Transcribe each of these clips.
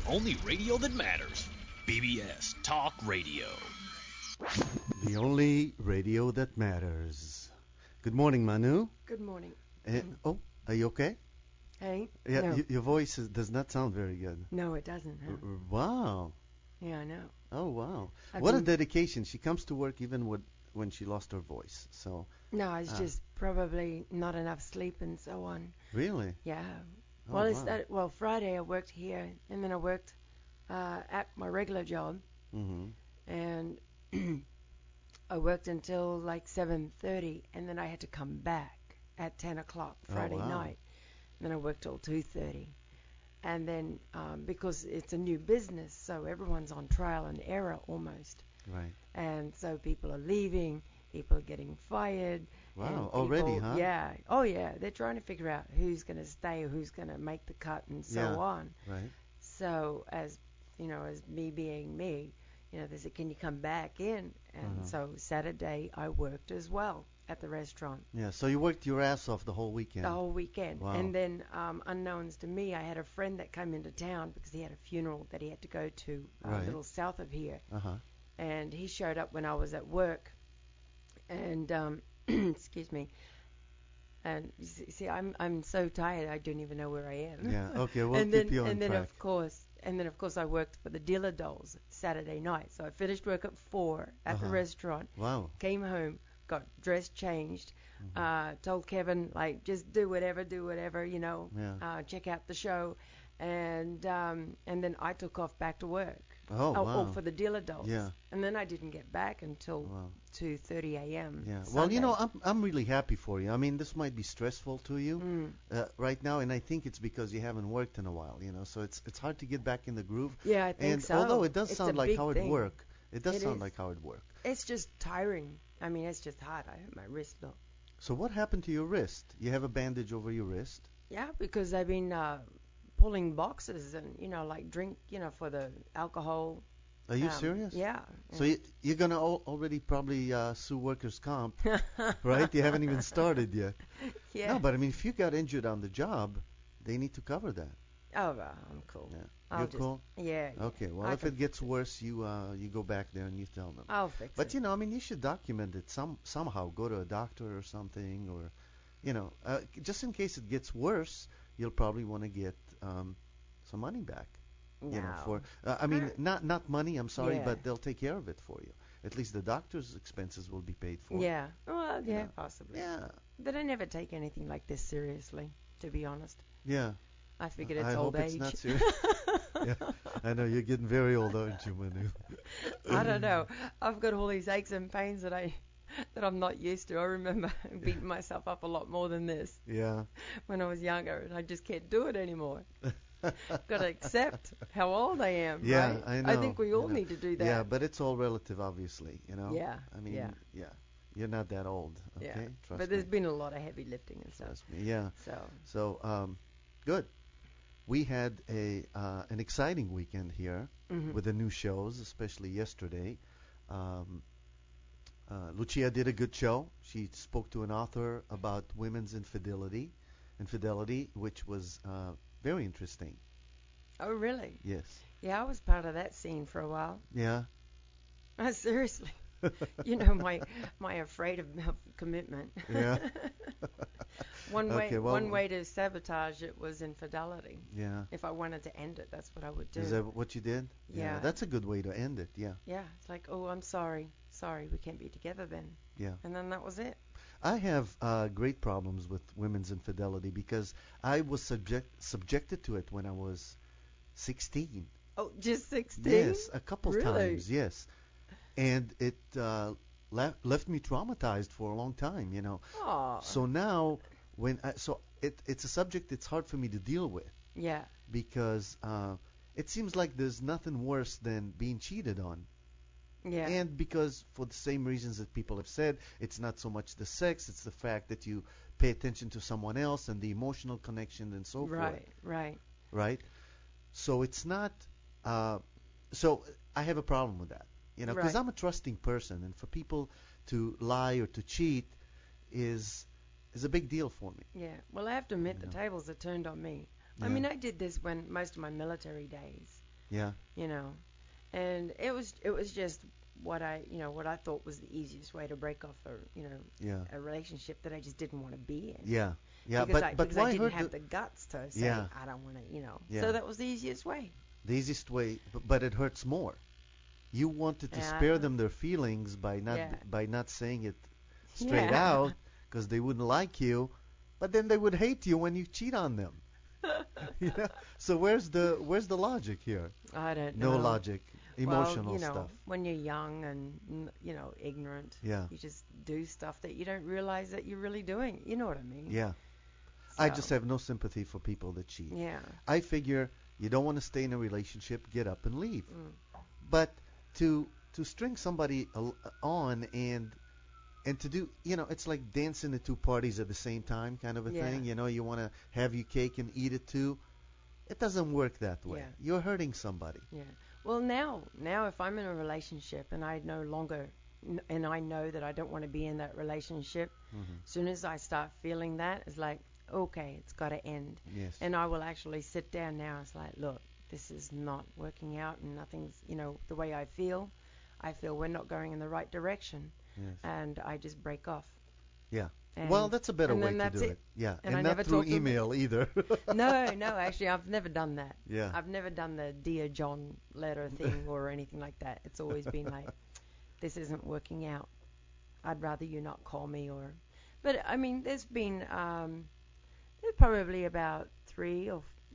only radio that matters. BBS Talk Radio. The only radio that matters. Good morning, Manu. Good morning. Oh, are you okay? Hey? Yeah, No. your voice does not sound very good. No, it doesn't. Huh? Wow. Yeah, I know. Oh, wow. I've What a been- dedication. She comes to work even when she lost her voice. So, No, it's just probably not enough sleep and so on. really? Yeah. Oh, Well, wow. Friday I worked here, and then I worked at my regular job, Mm-hmm. and I worked until like 7:30, and then I had to come back at 10 o'clock Friday wow. night. And then I worked till 2:30. And then because it's a new business, so everyone's on trial and error almost. Right. And so people are leaving, people are getting fired. Wow, and already, people- huh? Yeah. Oh, yeah. They're trying to figure out who's going to stay or who's going to make the cut and so Yeah. on. Right. So as me being me, they said, can you come back in? And so Saturday I worked as well at the restaurant Yeah, so you worked your ass off the whole weekend. the whole weekend. Wow. And then unknowns to me, I had a friend that came into town because he had a funeral that he had to go to a Right. little south of here. Uh-huh. And he showed up when I was at work, and excuse me. And you see, I'm so tired I don't even know where I am. Yeah, okay, we'll and keep then you on and then track. of course I worked for the Dealer Dolls Saturday night. So I finished work at 4 at the Uh-huh. restaurant, Wow. came home, got dressed, changed, told Kevin like just do whatever, Yeah. check out the show, and then I took off back to work. Oh, wow. For the Dealer Dolls. Yeah. And then I didn't get back until Wow. 2:30 a.m. Yeah. Sunday. Well, I'm really happy for you. I mean, this might be stressful to you right now, and I think it's because you haven't worked in a while. So it's hard to get back in the groove. Yeah, I think And so. although it does It's sound a like big hard thing. work, it does It sound is. like hard work. It's just tiring. I mean, it's just hard. I hurt my wrist. Look. So what happened to your wrist? You have a bandage over your wrist? Yeah, because I've been pulling boxes and like drink for the alcohol. Are you serious? Yeah. So you're gonna already probably sue workers' comp, right? You haven't even started yet. Yeah. No, but I mean, if you got injured on the job, they need to cover that. Oh, well, I'm cool. Yeah. I'll You're just- cool? Yeah. Okay. Well, I if can it gets worse, you go back there and you tell them. I'll fix But it. I mean, you should document it somehow. Go to a doctor or something, or just in case it gets worse, you'll probably want to get some money back. No. I mean, not money. I'm sorry, Yeah. but they'll take care of it for you. At least the doctor's expenses will be paid for. Yeah. Well, yeah, know. possibly. Yeah. But I never take anything like this seriously, to be honest. Yeah. I figured it's I old hope age. it's not serious. Yeah. I know you're getting very old, aren't you, Manu? I don't know. I've got all these aches and pains that I'm not used to. I remember beating myself up a lot more than this Yeah. when I was younger, and I just can't do it anymore. Got to accept how old I am. Yeah, right? I know. I think we all need to do that. Yeah, but it's all relative, obviously. Yeah, I mean, yeah. You're not that old. Okay. Yeah. Trust But there's me. been a lot of heavy lifting and stuff. Trust me. Yeah. So So, good. We had an exciting weekend here mhm. with the new shows, especially yesterday. Lucia did a good show. She spoke to an author about women's infidelity, which was very interesting. Oh, really? Yes. Yeah, I was part of that scene for a while. Yeah. Seriously. my afraid of commitment. Yeah. One Okay, well- way to sabotage it was infidelity. Yeah. If I wanted to end it, that's what I would do. Is that what you did? Yeah. That's a good way to end it. Yeah. Yeah, it's like, oh, I'm sorry, we can't be together then. Yeah. And then that was it. I have great problems with women's infidelity because I was subjected to it when I was 16. Oh, just 16? Yes, a couple Really? times, yes. And it left me traumatized for a long time, Aw. So now, it's a subject it's hard for me to deal with Yeah. because it seems like there's nothing worse than being cheated on. Yeah. And because for the same reasons that people have said, it's not so much the sex, it's the fact that you pay attention to someone else and the emotional connection and so forth. Right. Right? So it's not, so I have a problem with that, because Right. I'm a trusting person, and for people to lie or to cheat is a big deal for me. Yeah. Well, I have to admit You the know. tables are turned on me. I Yeah. mean, I did this when most of my military days. Yeah. you know. And it was just what I thought was the easiest way to break off Yeah. a relationship that I just didn't want to be in. Yeah. Yeah. Because I why didn't hurt have the guts to say Yeah. I don't want to, Yeah. So that was the easiest way. the easiest way, but it hurts more. You wanted to Yeah. spare them their feelings Yeah. by not saying it straight Yeah. out because they wouldn't like you, but then they would hate you when you cheat on them. You know? So where's the logic here? I don't know. No logic, emotional well, stuff. when you're young and ignorant, Yeah. you just do stuff that you don't realize that you're really doing. You know what I mean? Yeah. I So, just have no sympathy for people that cheat. Yeah. I figure you don't want to stay in a relationship, get up and leave. Mm. But to string somebody on and to do, it's like dancing at two parties at the same time kind of a Yeah. thing. You want to have your cake and eat it too. It doesn't work that way. Yeah. You're hurting somebody. Yeah. Well, now if I'm in a relationship and I no longer and I know that I don't want to be in that relationship, Mm-hmm. as soon as I start feeling that, it's like, okay, it's got to end. Yes. And I will actually sit down now. It's like, look, this is not working out, and nothing's, the way I feel we're not going in the right direction, Yes. and I just break off. Yeah. And, Well, that's a better and way then to that's do it. it. Yeah. And I not never through talk to them. email either. No, actually, I've never done that. Yeah. I've never done the Dear John letter thing or anything like that. It's always been like, this isn't working out. I'd rather you not call me But, I mean, there's been, there's probably about three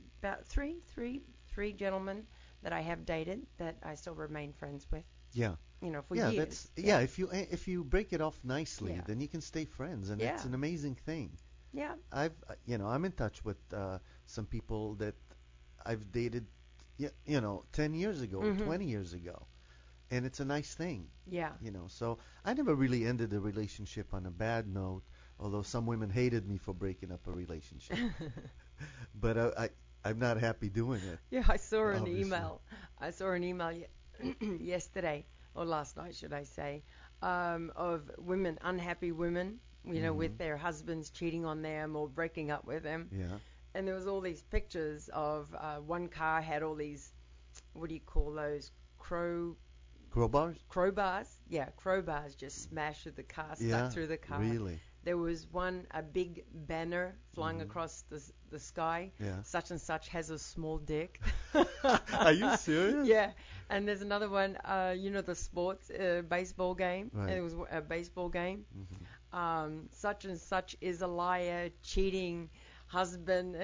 gentlemen that I have dated that I still remain friends with, Yeah. for Yeah, years. if you break it off nicely, Yeah. then you can stay friends, and Yeah. it's an amazing thing. Yeah. I'm in touch with some people that I've dated, 10 years ago, Mhm. 20 years ago, and it's a nice thing, Yeah. So I never really ended a relationship on a bad note, although some women hated me for breaking up a relationship. But I'm not happy doing it. Yeah, I saw an Obviously. email. I saw an email yesterday, or last night, should I say, of women, unhappy women, with their husbands cheating on them or breaking up with them. Yeah. And there was all these pictures of one car had all these, what do you call those, Crowbars? crowbars? Yeah, crowbars just smashed through the car, stuck through the car. Really? There was a big banner flying across the sky. Yeah. Such and such has a small dick. Are you serious? Yeah, and there's another one, the sports baseball game. Right. And it was a baseball game. Mm-hmm. Such and such is a liar, cheating husband,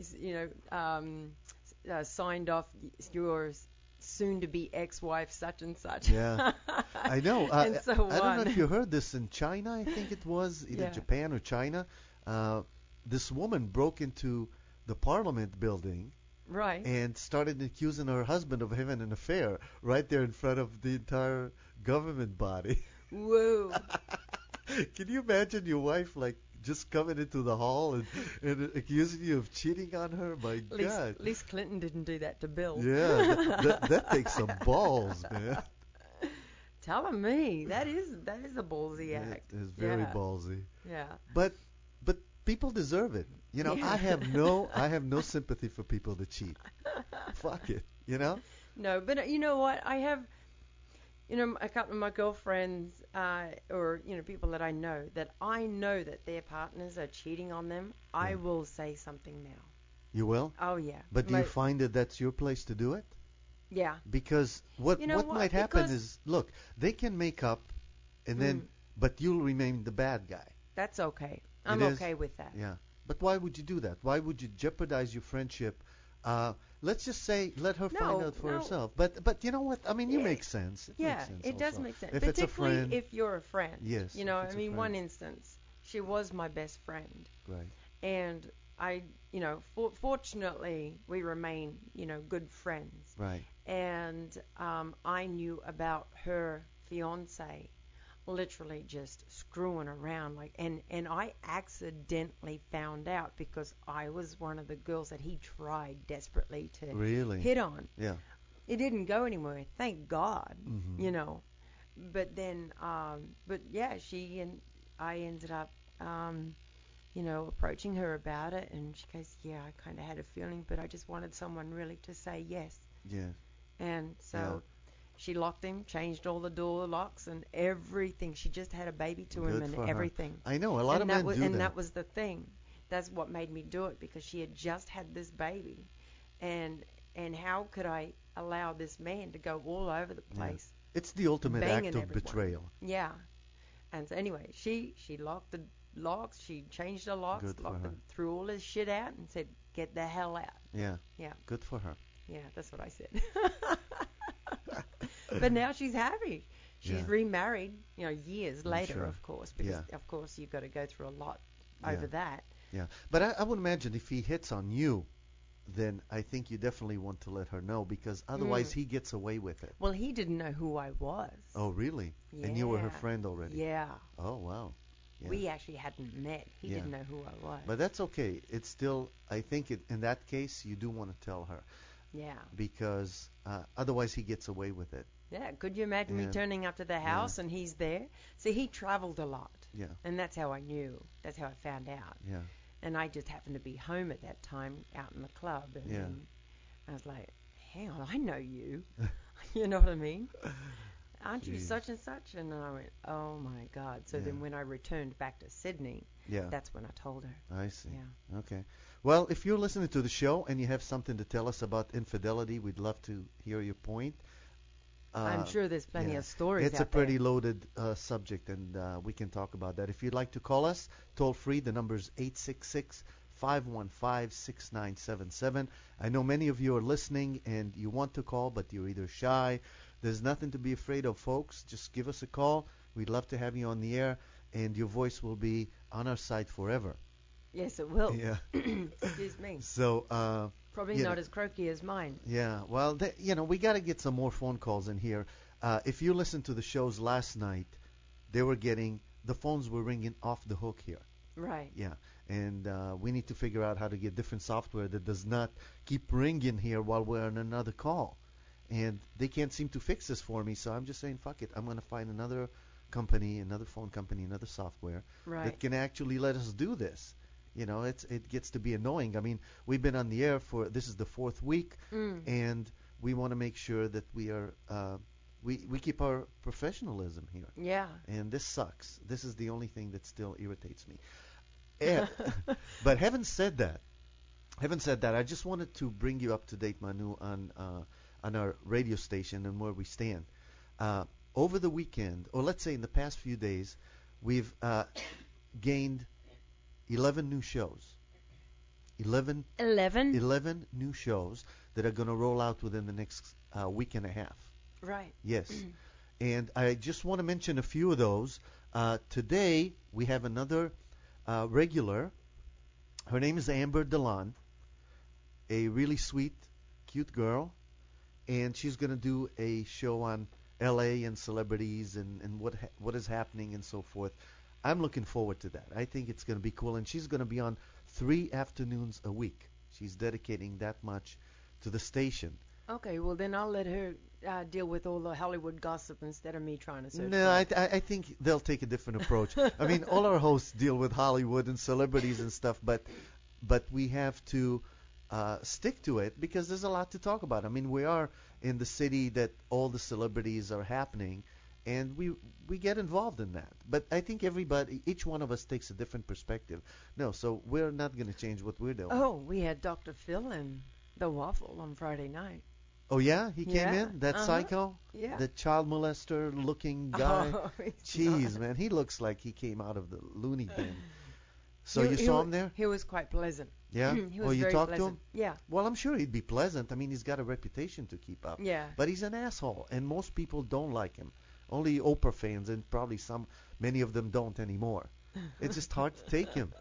signed off your soon-to-be ex-wife, such and such. Yeah, I know. And so I don't know on. if you heard this in China. I think it was either Yeah. Japan or China. This woman broke into the parliament building Right. and started accusing her husband of having an affair right there in front of the entire government body. Whoa. Can you imagine your wife just coming into the hall and accusing you of cheating on her? My God. At least Clinton didn't do that to Bill. Yeah, that takes some balls, man. Telling me that is a ballsy act. It is very Yeah. ballsy. Yeah. But people deserve it. Yeah. I have no sympathy for people that cheat. Fuck it. No, but you know what? I have, a couple of my girlfriends, or people that I know that their partners are cheating on them. I Yeah. will say something now. You will? Oh yeah. But do you find that that's your place to do it? Yeah. Because what You know what? might happen Because- is, look, they can make up, and then, but you'll remain the bad guy. That's okay. I'm It is? okay with that. Yeah. But why would you do that? Why would you jeopardize your friendship? Let's just say, let her find No, out for no. herself. But you know what? I mean, you Yeah. make sense. It Yeah, makes sense it does also. make sense. If it's a Particularly friend, if you're a friend. Yes, if I it's a mean, one friend. instance, she was my best friend. right? And I, fortunately, we remain, good friends. Right. And I knew about her fiance literally just screwing around, and I accidentally found out because I was one of the girls that he tried desperately to Really? hit on. Yeah. It didn't go anywhere, thank God. Mhm. But then, but yeah, she and I ended up, approaching her about it, and she goes, "Yeah, I kind of had a feeling, but I just wanted someone really to say yes." Yeah. And so Yeah. she locked him, changed all the door locks and everything. She just had a baby to him Good and for her. everything. I know a lot of and men do and that. that was the thing. That's what made me do it, because she had just had this baby, and how could I allow this man to go all over the Yeah. place? It's the ultimate banging act of everyone. betrayal. Yeah. And so anyway, she locked the locks. She changed the locks, Good for locked her. them, threw all his shit out, and said, "Get the hell out." Yeah. Yeah. Good for her. Yeah, that's what I said. But now she's happy. She's Yeah. remarried, years later, sure. of course, because Yeah. of course you've got to go through a lot Yeah. over that. Yeah. But I would imagine if he hits on you, then I think you definitely want to let her know, because otherwise he gets away with it. Well, he didn't know who I was. Oh, really? And you were her Yeah. friend already? Yeah. Oh, wow. Yeah. We actually hadn't met. He Yeah. didn't know who I was. But that's okay. It's still, I think in that case, you do want to tell her, yeah. because otherwise he gets away with it. Yeah. Could you imagine Yeah. me turning up to the house and he's there? See, he traveled a lot. Yeah. And that's how I knew. That's how I found out. Yeah. And I just happened to be home at that time out in the club. And Yeah. then I was like, hang on, I know you. You know what I mean? Aren't you Jeez. such and such? And I went, oh, my God. So Yeah. then when I returned back to Sydney, Yeah. that's when I told her. I see. Yeah. Okay. Well, if you're listening to the show and you have something to tell us about infidelity, we'd love to hear your point. I'm sure there's plenty yeah. of stories It's a out there. pretty loaded subject, and we can talk about that. If you'd like to call us, toll free, the number is 866-515-6977. I know many of you are listening and you want to call, but you're either shy. There's nothing to be afraid of, folks. Just give us a call. We'd love to have you on the air, and your voice will be on our site forever. Yes, it will. Yeah. Excuse me. So, Probably you not know. as croaky as mine. yeah, well, we got to get some more phone calls in here. If you listened to the shows last night, the phones were ringing off the hook here. Right. Yeah, and we need to figure out how to get different software that does not keep ringing here while we're on another call. And they can't seem to fix this for me, so I'm just saying, fuck it. I'm going to find another company, another phone company, another software Right. that can actually let us do this. It gets to be annoying. I mean, we've been on the air this is the 4th week, and we want to make sure that we are we keep our professionalism here. Yeah. And this sucks. This is the only thing that still irritates me. But having said that, I just wanted to bring you up to date, Manu, on our radio station and where we stand. Over the weekend, or let's say in the past few days, we've gained 11 new shows. 11 new shows that are going to roll out within the next week and a half. Right. Yes. And I just want to mention a few of those. Today, we have another regular. Her name is Amber Delon, a really sweet, cute girl. And she's going to do a show on L.A. and celebrities and what is happening and so forth. I'm looking forward to that. I think it's going to be cool. And she's going to be on 3 afternoons a week. She's dedicating that much to the station. Okay, well then I'll let her deal with all the Hollywood gossip instead of me trying to search. No, I think they'll take a different approach. I mean, all our hosts deal with Hollywood and celebrities and stuff, but we have to stick to it because there's a lot to talk about. I mean, we are in the city that all the celebrities are happening, and we get involved in that. But I think each one of us takes a different perspective. No, so we're not going to change what we're doing. Oh, we had Dr. Phil in the Waffle on Friday night. Oh, yeah? He came Yeah, in? That psycho? Yeah. The child molester-looking guy? Oh, he's Jeez, not. man. He looks like he came out of the loony bin. So He- you he saw wa- him there? He was quite pleasant. Yeah? He was Oh, you very talked to pleasant. him? Yeah. Well, I'm sure he'd be pleasant. I mean, he's got a reputation to keep up. Yeah. But he's an asshole, and most people don't like him. Only Oprah fans, and probably many of them don't anymore. It's just hard to take him.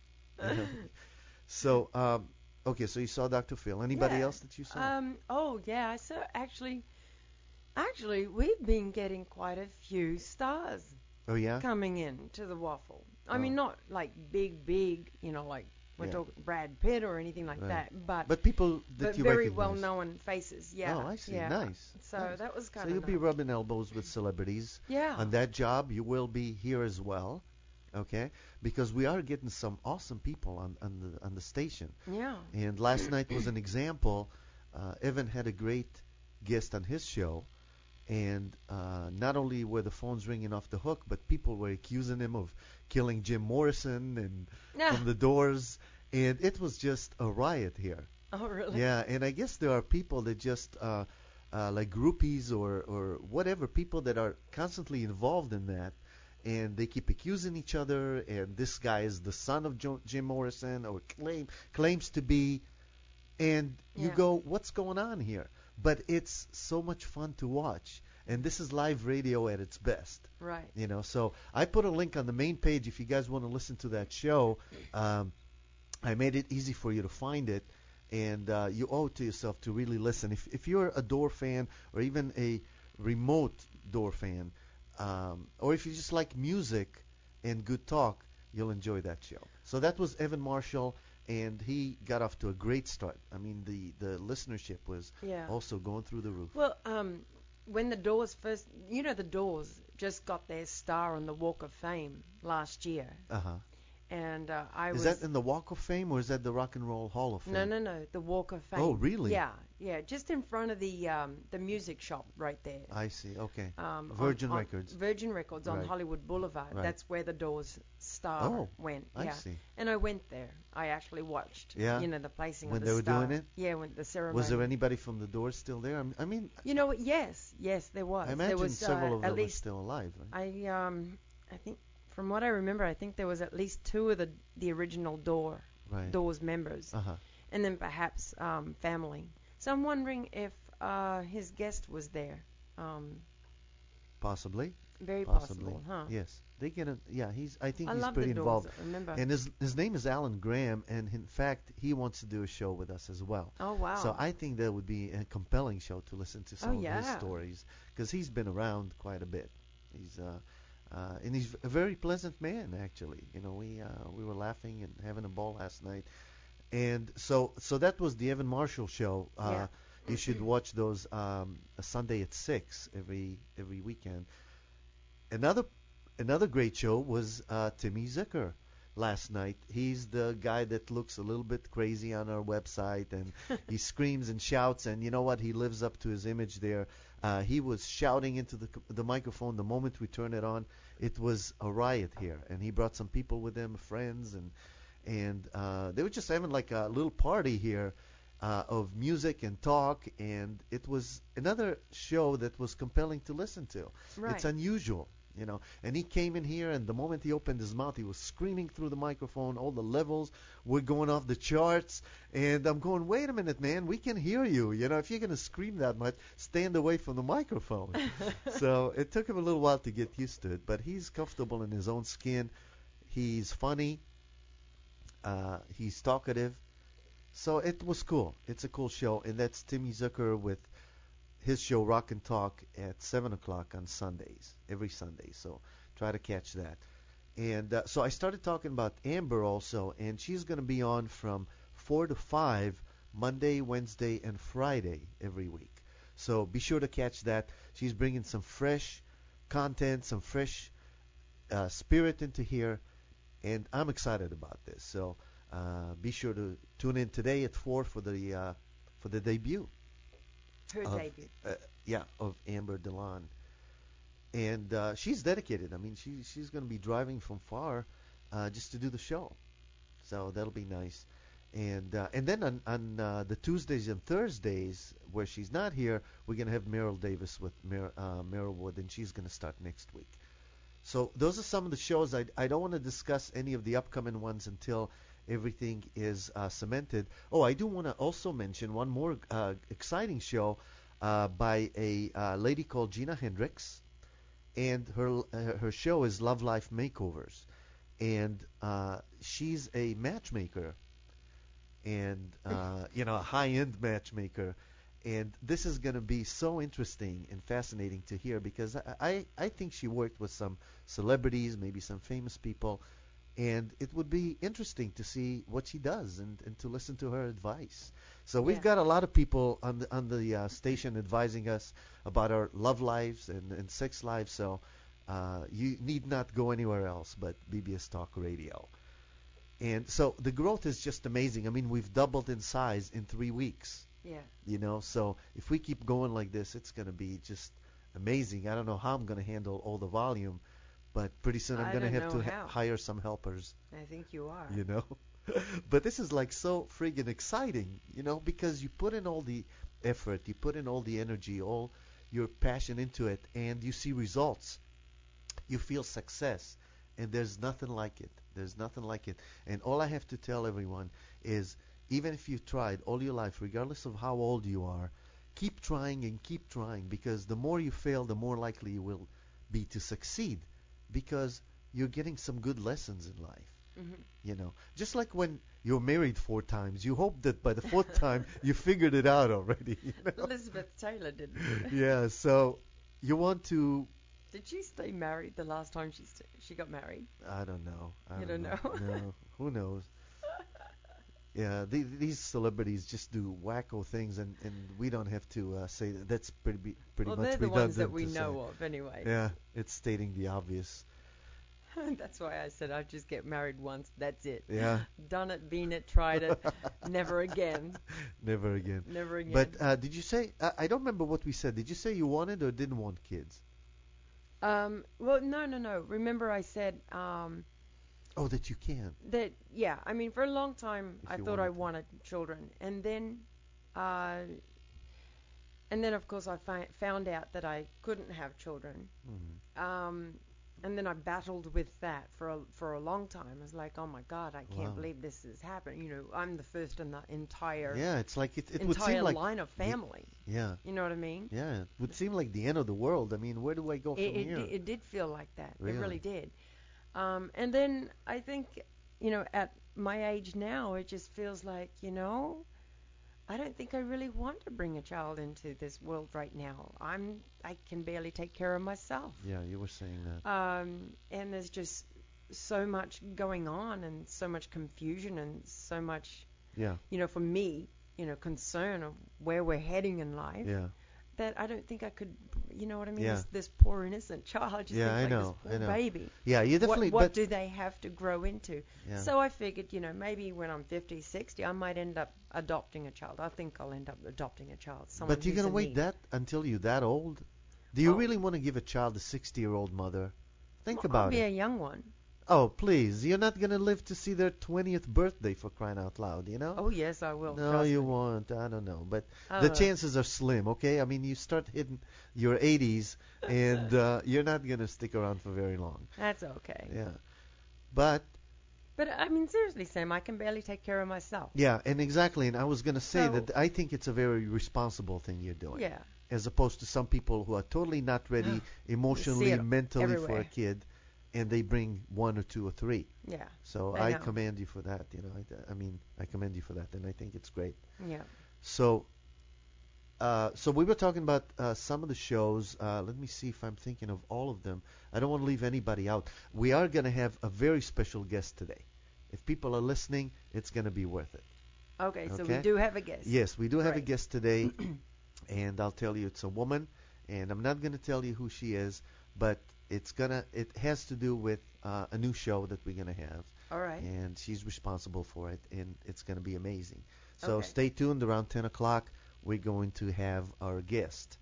So, okay, so you saw Dr. Phil. Anybody Yeah. else that you saw? Oh yeah, I saw actually we've been getting quite a few stars Oh, yeah? coming in to the Waffle. I Oh. mean, not like big, like we're Yeah. talking Brad Pitt or anything like Right. that, but But people that you very recognize. well-known faces. Yeah. Oh, I see. Yeah. Nice. So Nice. that was So kind of you'll be rubbing elbows with celebrities. Yeah. On that job, you will be here as well, okay? Because we are getting some awesome people on the station. Yeah. And last night was an example. Evan had a great guest on his show, and not only were the phones ringing off the hook, but people were accusing him of killing Jim Morrison and from the Doors, and it was just a riot here. Oh, really? Yeah, and I guess there are people that just like groupies or whatever, people that are constantly involved in that, and they keep accusing each other. And this guy is the son of Jim Morrison, or claims to be, and you go, what's going on here? But it's so much fun to watch, and this is live radio at its best. Right. You know, so I put a link on the main page if you guys want to listen to that show. I made it easy for you to find it, and you owe it to yourself to really listen. If you're a Door fan, or even a remote Door fan, or if you just like music and good talk, you'll enjoy that show. So that was Evan Marshall, and he got off to a great start. I mean, the listenership was also going through the roof. Well, when the Doors first, the Doors just got their star on the Walk of Fame last year. Uh-huh. And Is that in the Walk of Fame, or is that the Rock and Roll Hall of Fame? No, the Walk of Fame. Oh, really? Yeah, just in front of the music shop right there. I see. Okay. Virgin Records. Virgin Records on Right. Hollywood Boulevard. Right. That's where the Doors star went. I see. And I went there. I actually watched. Yeah. The placing When of they the were star. doing it? Yeah, when the ceremony. Was there anybody from the Doors still there? I mean, Yes, there was. I imagine there was, several of them at are least, still alive. Right? I think, from what I remember, I think there was at least 2 of the original Doors members, and then perhaps family. So I'm wondering if his guest was there. Possibly. Very Possibly. possible, huh? Yes. They get a, yeah, I think I he's love pretty the involved. Doors, remember. And his name is Alan Graham, and in fact, he wants to do a show with us as well. Oh, wow. So I think that would be a compelling show to listen to some of his yeah. stories, because he's been around quite a bit. He's and he's a very pleasant man, actually. We were laughing and having a ball last night. And so that was the Evan Marshall show. You should watch those a Sunday at 6 every weekend. Another great show was Timmy Zucker last night. He's the guy that looks a little bit crazy on our website, and he screams and shouts, and you know what? He lives up to his image there. He was shouting into the microphone the moment we turned it on. It was a riot here, and he brought some people with him, friends, and they were just having like a little party here of music and talk, and it was another show that was compelling to listen to. Right. It's unusual. And he came in here, and the moment he opened his mouth, he was screaming through the microphone. All the levels were going off the charts, and I'm going, wait a minute, man, we can hear you. If you're going to scream that much, stand away from the microphone. So it took him a little while to get used to it, but he's comfortable in his own skin. He's funny. He's talkative. So it was cool. It's a cool show, and that's Timmy Zucker with his show Rock and Talk at 7 o'clock on Sundays, every Sunday. So try to catch that. And so I started talking about Amber also, and she's going to be on from 4 to 5 Monday, Wednesday, and Friday every week. So be sure to catch that. She's bringing some fresh content, some fresh spirit into here, and I'm excited about this. So be sure to tune in today at 4 for the debut. Her debut. Of Amber DeLon. And she's dedicated. I mean, she's going to be driving from far just to do the show. So that'll be nice. And then on the Tuesdays and Thursdays, where she's not here, we're going to have Meryl Davis with Meryl Wood, and she's going to start next week. So those are some of the shows. I don't want to discuss any of the upcoming ones until everything is cemented. Oh, I do want to also mention one more exciting show by a lady called Gina Hendricks, and her show is Love Life Makeovers, and she's a matchmaker, and a high-end matchmaker, and this is going to be so interesting and fascinating to hear, because I think she worked with some celebrities, maybe some famous people. And it would be interesting to see what she does and to listen to her advice. So we've got a lot of people on the station advising us about our love lives and sex lives. So you need not go anywhere else but BBS Talk Radio. And so the growth is just amazing. I mean, we've doubled in size in 3 weeks. Yeah. You know, so if we keep going like this, it's going to be just amazing. I don't know how I'm going to handle all the volume, but pretty soon I'm I going to don't have know to how. hire some helpers, I think you are. you know. But this is like so friggin' exciting, you know, because you put in all the effort, you put in all the energy, all your passion into it, and you see results. You feel success, and there's nothing like it. There's nothing like it. And all I have to tell everyone is, even if you've tried all your life, regardless of how old you are, keep trying and keep trying, because the more you fail, the more likely you will be to succeed, because you're getting some good lessons in life. Hmm. You know, just like when you're married 4 times, you hope that by the fourth time you figured it out already. You know? Elizabeth Taylor didn't. Yeah, so you want to. Did she stay married the last time she got married? I don't know. You don't know? No, who knows? Yeah, these celebrities just do wacko things, and we don't have to say that. That's pretty Well, much they're the redundant ones that we to know say. of anyway. Yeah, it's stating the obvious. That's why I said I'd just get married once. That's it. Yeah. Done it, been it, tried it. Never again. Never again. Never again. But did you say? I don't remember what we said. Did you say you wanted or didn't want kids? Well, no. Remember I said Oh, that you can. that, yeah, I mean, for a long time If I you thought I wanted wanted children. And then, of course, I found out that I couldn't have children. Mhm. And then I battled with that for a long time. I was like, oh my God, I can't Wow. believe this is happening. You know, I'm the first in the entire Yeah, it's like it would entire seem like. line of family. Yeah, You know what I mean? yeah. It would seem like the end of the world. I mean, where do I go from here? It did feel like that. It Really? really did. And then I think, you know, at my age now, it just feels like, you know, I don't think I really want to bring a child into this world right now. I can barely take care of myself. Yeah, you were saying that. And there's just so much going on and so much confusion and so much, Yeah, you know, for me, you know, concern of where we're heading in life. yeah, That I don't think I could, you know what I mean? Yeah. This poor innocent child. I just Yeah, think I like know, this I poor know. baby. yeah. You definitely. What but do they have to grow into? yeah. So I figured, you know, maybe when I'm 50, 60, I might end up adopting a child. I think I'll end up adopting a child. Someone But you're who's gonna in wait need. that until you're that old? Do you Well- really want to give a child a 60-year-old mother? Think Well, about I'll be it. a young one. Oh, please. You're not gonna live to see their 20th birthday, for crying out loud, you know? Oh, yes, I will. No, trust you me. won't. I don't know. But I the don't know. chances are slim, okay? I mean, you start hitting your 80s, and you're not going to stick around for very long. That's okay. Yeah. But, But, I mean, seriously, Sam, I can barely take care of myself. yeah, and exactly. And I was going to say So- that I think it's a very responsible thing you're doing. Yeah. As opposed to some people who are totally not ready emotionally, it mentally for a everywhere. kid, and they bring 1 or 2 or 3. Yeah. So I I know. commend you for that. You know, I mean, I commend you for that, and I think it's great. Yeah. So, so we were talking about some of the shows. Let me see if I'm thinking of all of them. I don't want to leave anybody out. We are going to have a very special guest today. If people are listening, it's going to be worth it. Okay, so Okay. we do have a guest. Yes, we do have a Great. guest today, and I'll tell you it's a woman, and I'm not going to tell you who she is, but it has to do with a new show that we're going to have, All right. and she's responsible for it, and it's going to be amazing. So Okay. stay tuned. Around 10 o'clock, we're going to have our guest.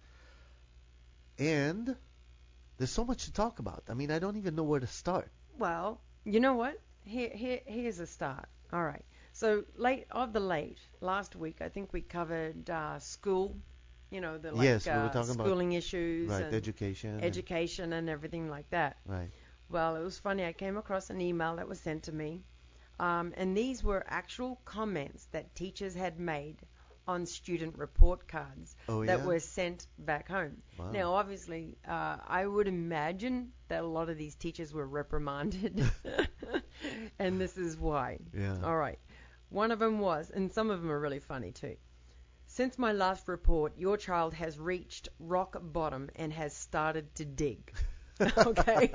And there's so much to talk about. I mean, I don't even know where to start. Well, you know what? Here's a start. All right. So last week, I think we covered school. You know, the Yes, we were talking about- schooling issues Right, and education. and everything like that. Right. Well, it was funny. I came across an email that was sent to me, and these were actual comments that teachers had made on student report cards Oh, that yeah? were sent back home. Wow. Now, obviously, I would imagine that a lot of these teachers were reprimanded, and this is why. Yeah. All right. One of them was, and some of them are really funny too. Since my last report, your child has reached rock bottom and has started to dig. Okay?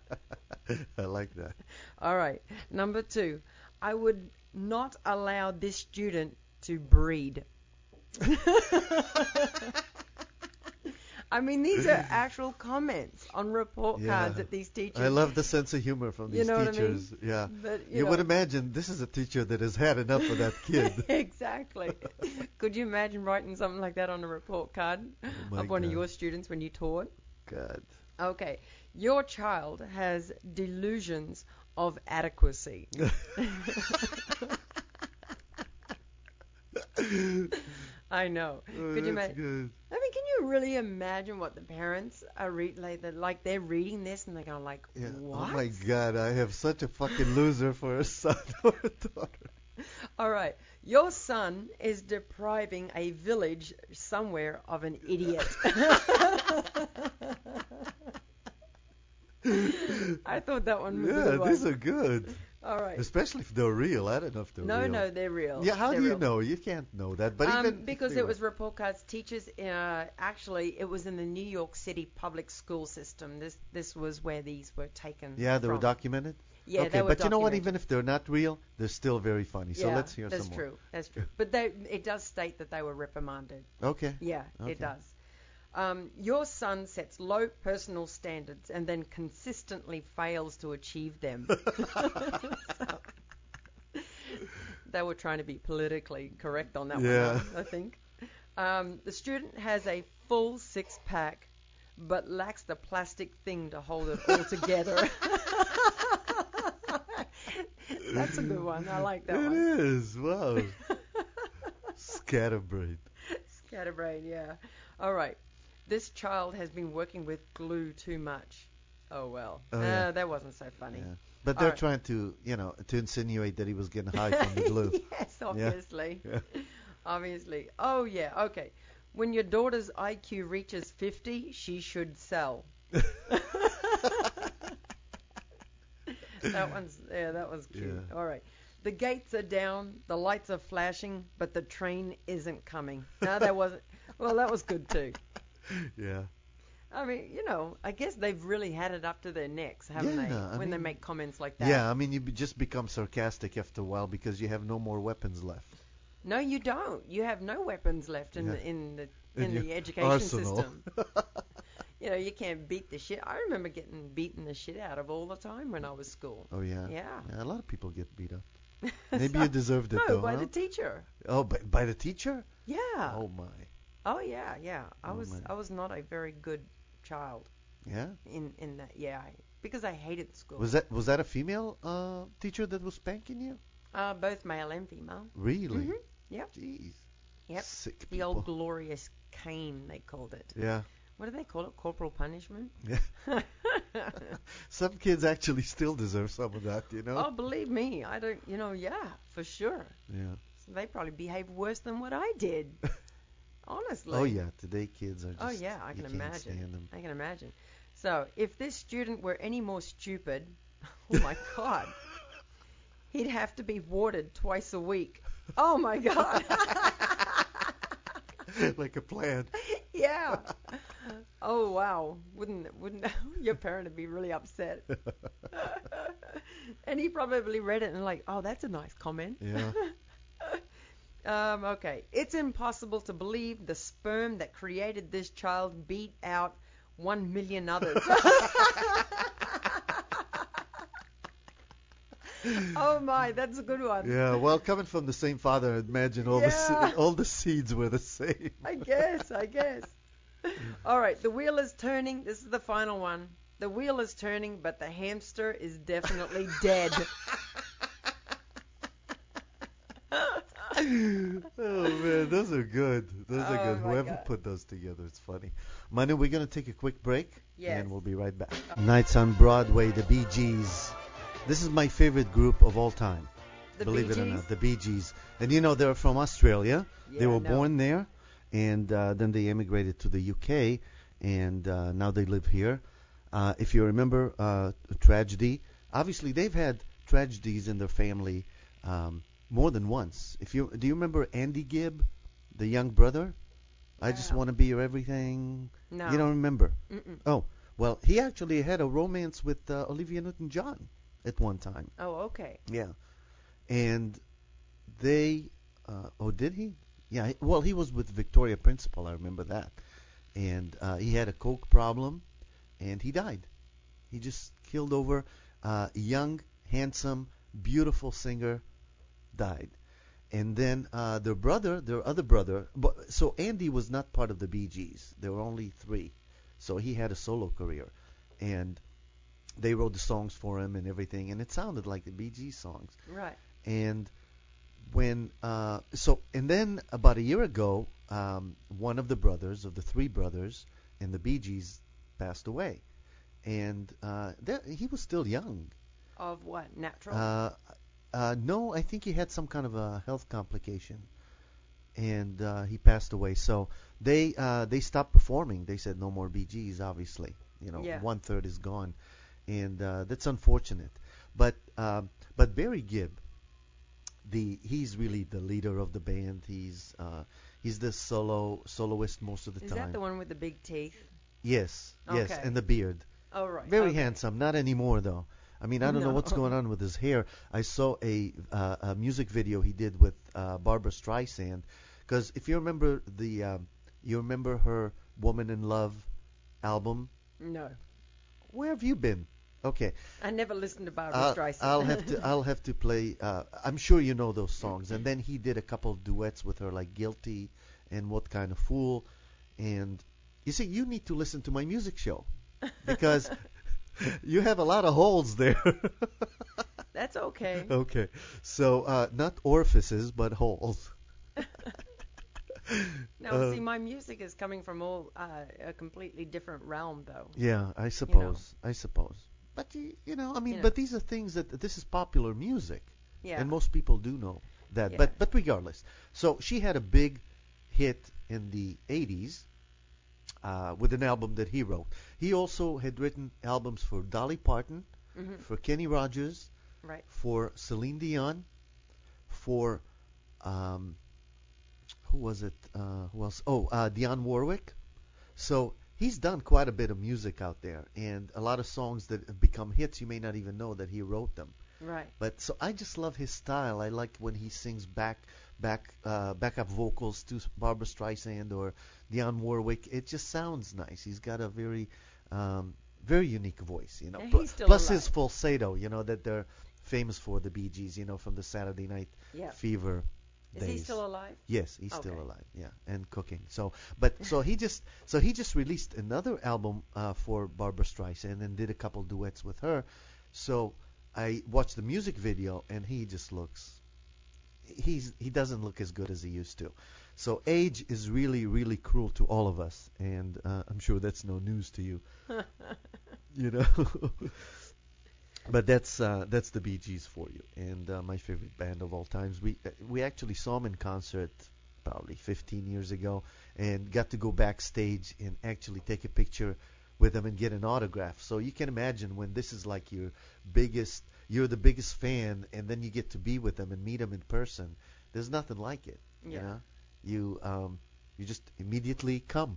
I like that. All right. Number 2, I would not allow this student to breed. I mean, these are actual comments on report Yeah. cards that these teachers. I love the sense of humor from You these know what I mean? teachers. Yeah. But, You know, would imagine this is a teacher that has had enough of that kid. Exactly. Could you imagine writing something like that on a report card my of one of God. your students when you taught? God. Okay. Your child has delusions of adequacy. I know. Oh, Could you that's imagine? good. I mean, can you really imagine what the parents are like they're reading this and they're going like, Yeah. what? Oh my God, I have such a fucking loser for a son or a daughter. All right. Your son is depriving a village somewhere of an idiot. I thought that one was a Yeah, good one. these are good. All right. Especially if they're real. I don't know if they're real. No, they're real. Yeah, how They're do you real. know? You can't know that. But even if because they it were- was report cards. Teachers, actually, it was in the New York City public school system. This was where these were taken. Yeah, they were from. documented. Yeah, okay, they were but you know what? documented. Even if they're not real, they're still very funny. So Yeah, let's hear that's some true. That's true. But it does state that they were reprimanded. more. Okay. Yeah, Okay. it does. Your son sets low personal standards and then consistently fails to achieve them. So, they were trying to be politically correct on that Yeah. one, I think. The student has a full six-pack but lacks the plastic thing to hold it all together. That's a good one. I like that It one. is. Wow. Scatterbrain. Scatterbrain, yeah. All right. This child has been working with glue too much. Oh, well. Oh, yeah. That wasn't so funny. Yeah. But they're Alright. trying to, to insinuate that he was getting high from the glue. Yes, obviously. Yeah. Obviously. Oh, yeah, okay. When your daughter's IQ reaches 50, she should sell. That was cute. Yeah. All right. The gates are down, the lights are flashing, but the train isn't coming. No, that wasn't. Well, that was good too. Yeah. I mean, I guess they've really had it up to their necks, haven't Yeah, they? I When they mean- make comments like that. Yeah, I mean, you just become sarcastic after a while because you have no more weapons left. No, you don't. You have no weapons left in Yeah. the In your the education arsenal. system. You can't beat the shit. I remember getting beaten the shit out of all the time when I was school. Oh, yeah. Yeah. A lot of people get beat up. Maybe you deserved it, No, though, by huh? the teacher. Oh, by the teacher? Yeah. Oh, my. Oh yeah, yeah. Oh, man. I was not a very good child Yeah? in that. Yeah, because I hated school. Was that a female teacher that was spanking you? Both male and female. Really? Mhm. Yep. Jeez. Yep. Sick The people. old glorious cane, they called it. Yeah. What do they call it? Corporal punishment? Yeah. Some kids actually still deserve some of that, Oh, believe me, I don't. Yeah, for sure. Yeah. So they probably behaved worse than what I did. Honestly. Oh, yeah. Today kids are just... Oh yeah, I you can can't imagine. stand them. I can imagine. So if this student were any more stupid, oh my God, he'd have to be warded twice a week. Oh my God. Like a plant. Yeah. Oh wow. Wouldn't your parent would be really upset? And he probably read it and like, oh, that's a nice comment. Yeah. Okay. It's impossible to believe the sperm that created this child beat out 1 million others. Oh my, that's a good one. Yeah, well, coming from the same father, I'd imagine all Yeah. all the seeds were the same. I guess. All right, the wheel is turning. This is the final one. The wheel is turning, but the hamster is definitely dead. Oh man, those are good. Those are Oh, good. my Whoever God. put those together, it's funny. Manu, we're gonna take a quick break, Yes. and we'll be right back. Nights on Broadway, the Bee Gees. This is my favorite group of all time. The believe Bee it or Gees? not, the Bee Gees. And they're from Australia. They Yeah, were I know. born there, and then they immigrated to the UK, and now they live here. If you remember tragedy, obviously they've had tragedies in their family more than once. Do you remember Andy Gibb, the young brother? I just Wow. want to be your everything. No. You don't remember? Mm-mm. Oh, well, he actually had a romance with Olivia Newton-John at one time. Oh, okay. Yeah. And they, did he? Yeah, well, he was with Victoria Principal, I remember that. and he had a coke problem, and he died. He just killed over. Young, handsome, beautiful singer died. And then their other brother, so Andy was not part of the Bee Gees. There were only three. So he had a solo career. And they wrote the songs for him and everything, and it sounded like the Bee Gees songs. Right. And and then about a year ago, one of the brothers, of the three brothers in the Bee Gees, passed away. And he was still young. Of what? Natural? No, I think he had some kind of a health complication, and he passed away. So they stopped performing. They said no more Bee Gees. Obviously, Yeah. 1/3 is gone, and that's unfortunate. But Barry Gibb, he's really the leader of the band. He's the soloist most of the Is time. that the one with the big teeth? Yes, yes, Okay. and the beard. Oh, right. Very Okay. handsome. Not anymore though. I mean, I don't know No. what's going on with his hair. I saw a music video he did with Barbara Streisand, because if you remember you remember her "Woman in Love" album. No. Where have you been? Okay, I never listened to Barbara Streisand. I'll have to play. I'm sure you know those songs. And then he did a couple of duets with her, like "Guilty" and "What Kind of Fool." And you see, you need to listen to my music show because you have a lot of holes there. That's okay. Okay, so not orifices, but holes. Now, see, my music is coming from a completely different realm, though. Yeah, I suppose. But I mean, You know. but these are things this is popular music, Yeah. and most people do know that. Yeah. But regardless, so she had a big hit in the 80s with an album that he wrote. He also had written albums for Dolly Parton, Mhm. for Kenny Rogers, Right. for Celine Dion, for who was it? Who else? Oh, Dionne Warwick. So he's done quite a bit of music out there, and a lot of songs that have become hits. You may not even know that he wrote them. Right. But so I just love his style. I like when he sings backup vocals to Barbara Streisand or Dionne Warwick. It just sounds nice. He's got a very unique voice, And Pl- he's still Plus alive. his falsetto, that they're famous for, the Bee Gees, from the Saturday Night Yeah. Fever Is days. he still alive? Yes, he's still Okay. alive. Yeah, and cooking. So he just released another album for Barbara Streisand and did a couple duets with her. So I watched the music video, and he just he doesn't look as good as he used to. So age is really, really cruel to all of us, and I'm sure that's no news to you. But that's the Bee Gees for you, and my favorite band of all times. We actually saw them in concert probably 15 years ago, and got to go backstage and actually take a picture with them and get an autograph. So you can imagine when this is like you're the biggest fan, and then you get to be with them and meet them in person. There's nothing like it. Yeah. You just immediately come.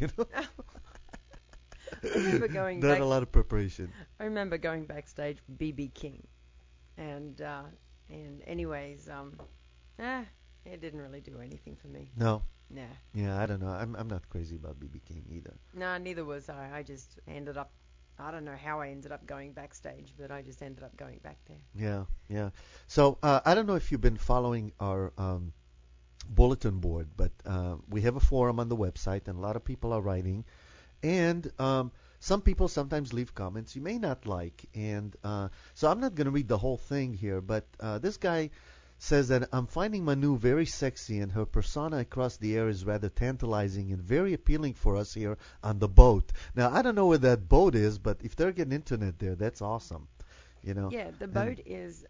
I remember going Not back. a lot of preparation. I remember going backstage with B.B. King, and anyways, it didn't really do anything for me. No. Nah. Yeah, I don't know. I'm not crazy about B.B. King either. Nah, neither was I. I just ended up. I don't know how I ended up going backstage, but I just ended up going back there. Yeah. So I don't know if you've been following our bulletin board, but we have a forum on the website, and a lot of people are writing. And some people sometimes leave comments you may not like. And so I'm not going to read the whole thing here, but this guy says that I'm finding Manu very sexy, and her persona across the air is rather tantalizing and very appealing for us here on the boat. Now, I don't know where that boat is, but if they're getting internet there, that's awesome. Yeah, the boat is.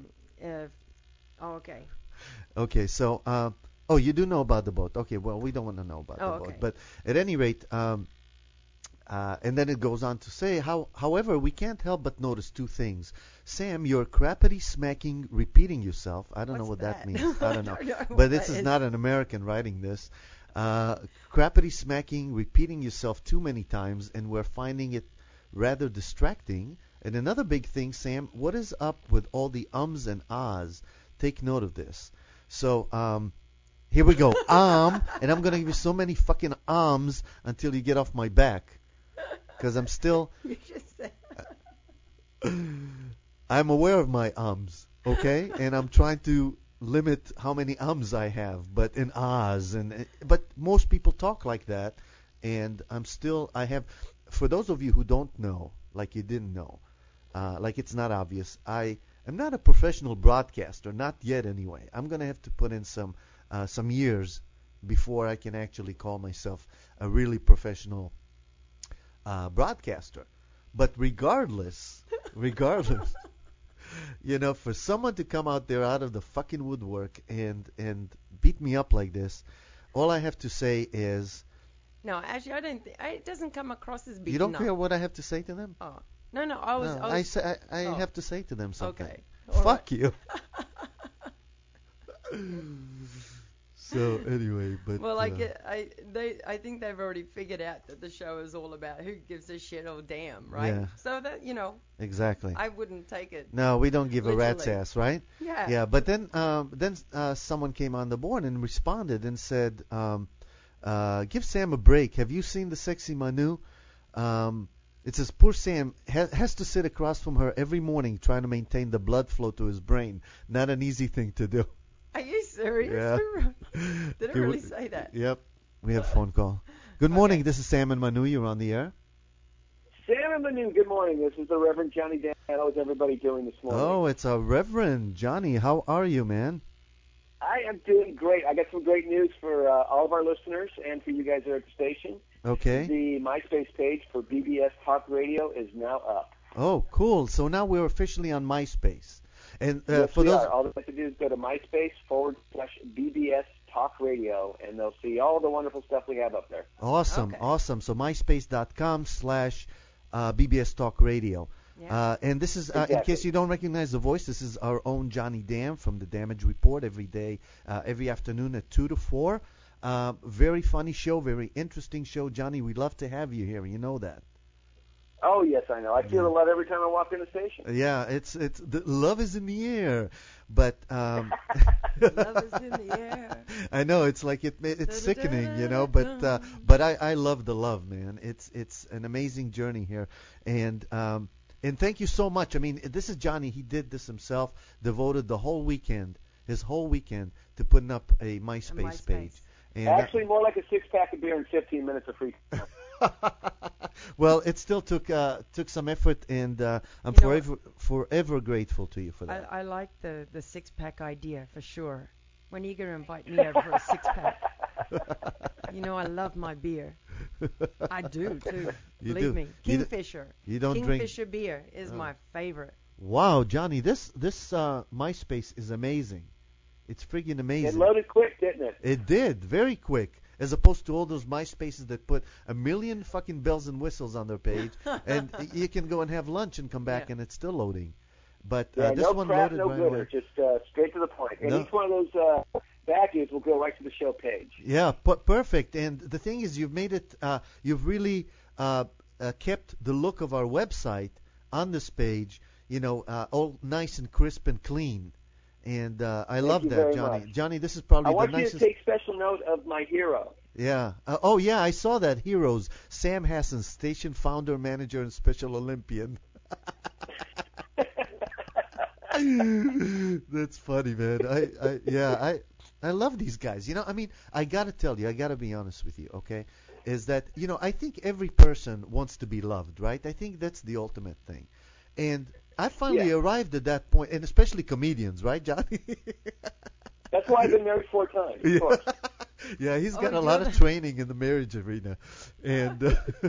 Okay. Okay, so you do know about the boat. Okay, well, we don't want to know about the boat, okay. but at any rate, and then it goes on to say, however, we can't help but notice two things. Sam, you're crappity smacking, repeating yourself. I don't know what What's that that? means. I don't know. I don't know But what this that is is. not an American writing this. Crappity smacking, repeating yourself too many times, and we're finding it rather distracting. And another big thing, Sam, what is up with all the ums and ahs? Take note of this. So Here we go. And I'm gonna give you so many fucking until you get off my back, because I'm still. You just said. I'm aware of my okay, and I'm trying to limit how many I have, but in ahs, but most people talk like that, and I have. For those of you who don't know, like you didn't know, like it's not obvious, I am not a professional broadcaster, not yet anyway. I'm gonna have to put in some years before I can actually call myself a really professional broadcaster. But regardless, for someone to come out there out of the fucking woodwork and beat me up like this, all I have to say is. No, actually, I don't. It doesn't come across as beating You don't up. care what I have to say to them? Oh, no. I have to say to them something. Okay. Fuck you. So anyway, but well, I think they've already figured out that the show is all about who gives a shit or damn, right? Yeah. So that exactly. I wouldn't take it. No, we don't give literally. a rat's ass, right? Yeah. Yeah, but then someone came on the board and responded and said, give Sam a break. Have you seen the sexy Manu? It says poor Sam has to sit across from her every morning trying to maintain the blood flow to his brain. Not an easy thing to do. Are you serious? Yeah. Did it really say that? Yep. We have a phone call. Good morning. This is Sam and Manu. You're on the air. Sam and Manu, good morning. This is the Reverend Johnny Dan. How is everybody doing this morning? Oh, it's a Reverend Johnny. How are you, man? I am doing great. I got some great news for all of our listeners and for you guys there at the station. Okay. The MySpace page for BBS Talk Radio is now up. Oh, cool. So now we're officially on MySpace. And yes, for we those, are. All they have to do is go to MySpace/BBS Talk Radio, and they'll see all the wonderful stuff we have up there. Awesome, Okay. awesome. So MySpace.com/BBS Talk Radio. Yeah. And this is, in Exactly. case you don't recognize the voice, this is our own Johnny Dam from the Damage Report every day, every afternoon at 2 to 4. Very funny show, very interesting show. Johnny, we'd love to have you here. You know that. Oh, yes, I know. I feel the love every time I walk in the station. Yeah, it's the love is in the air, but Love is in the air. I know it's like it's sickening, but I love the love, man. It's an amazing journey here, and thank you so much. I mean, this is Johnny. He did this himself, devoted his whole weekend to putting up a MySpace page. And Actually, more like a six-pack of beer and 15 minutes of free time. well, it still took some effort, and I'm forever grateful to you for that. I like the 6-pack idea for sure. When are you going to invite me over for a 6-pack? I love my beer. I do too. You Believe do. me. Kingfisher. You don't drink. Kingfisher beer is my favorite. Wow, Johnny, this MySpace is amazing. It's friggin' amazing. It loaded quick, didn't it? It did, very quick, as opposed to all those MySpaces that put a million fucking bells and whistles on their page, and you can go and have lunch and come back and it's still loading. But this no one crap, loaded no right glitter, away. just straight to the point. And No. each one of those badges will go right to the show page. Yeah, perfect. And the thing is, you've made it. You've really kept the look of our website on this page. All nice and crisp and clean. And I love you that, very Johnny. much. Johnny, this is probably I want the you nicest. to take special note of my hero. Yeah. Oh, yeah, I saw that. Heroes. Sam Hassan, station founder, manager, and Special Olympian. That's funny, man. I love these guys. I got to tell you, I got to be honest with you, okay? Is that, I think every person wants to be loved, right? I think that's the ultimate thing. And I finally arrived at that point, and especially comedians, right, Johnny? That's why I've been married 4 times, of course. Yeah, he's got a good. lot of training in the marriage arena, and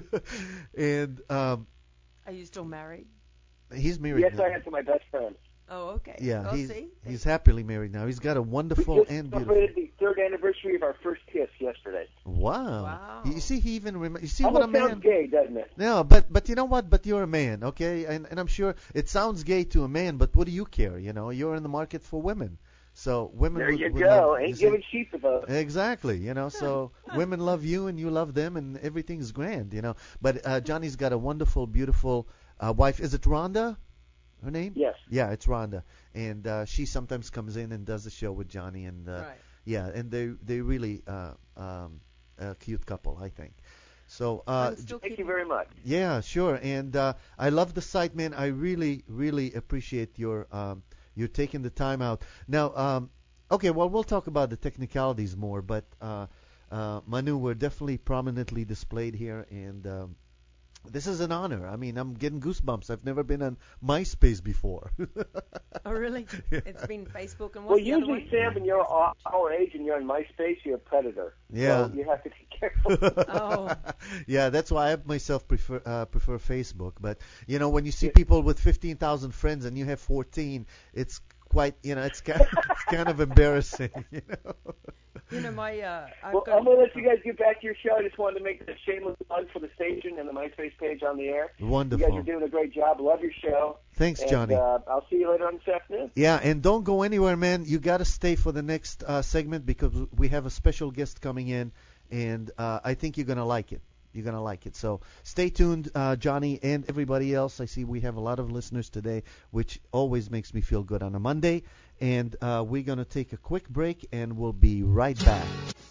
Are you still married? he's married Yes, now. I am to my best friend. Oh, okay. Yeah, Well, he's see? he's happily married now. He's got a We wonderful just and beautiful. celebrated the 3rd anniversary of our first kiss yesterday. Wow. Wow. You see, he even you see what a Almost man. sounds gay, doesn't it? No, but you know what? But you're a man, okay? And I'm sure it sounds gay to a man, but what do you care? You're in the market for women. So women There would, you would go. love, you Ain't see? giving sheep a vote. Exactly, so women love you and you love them and everything's grand, But Johnny's got a wonderful, beautiful wife. Is it Rhonda? Her name? Yes. Yeah, it's Rhonda. And she sometimes comes in and does the show with Johnny. And, Right. Yeah, and they really a cute couple, I think. So Thank you very much. yeah, sure. And I love the site, man. I really, really appreciate your taking the time out. Now, okay, well, we'll talk about the technicalities more, but Manu, we're definitely prominently displayed here, and this is an honor. I mean, I'm getting goosebumps. I've never been on MySpace before. Oh, really? It's been Facebook and Well, what's the other usually, one? Sam, when you're our age and you're on MySpace, you're a predator. Yeah. So you have to be careful. Oh. Yeah, that's why I myself prefer Facebook. But you know, when you see people with 15,000 friends and you have 14, it's quite, it's kind of embarrassing. You know. You know, my I've Well, got I'm going to let you guys get back to your show. I just wanted to make a shameless plug for the station and the MySpace page on the air. Wonderful. You guys are doing a great job. Love your show. Thanks, And, Johnny. I'll see you later on this afternoon. Yeah, and don't go anywhere, man. You got to stay for the next segment because we have a special guest coming in, and I think you're going to like it. You're going to like it. So stay tuned, Johnny, and everybody else. I see we have a lot of listeners today, which always makes me feel good on a Monday. And we're going to take a quick break, and we'll be right back.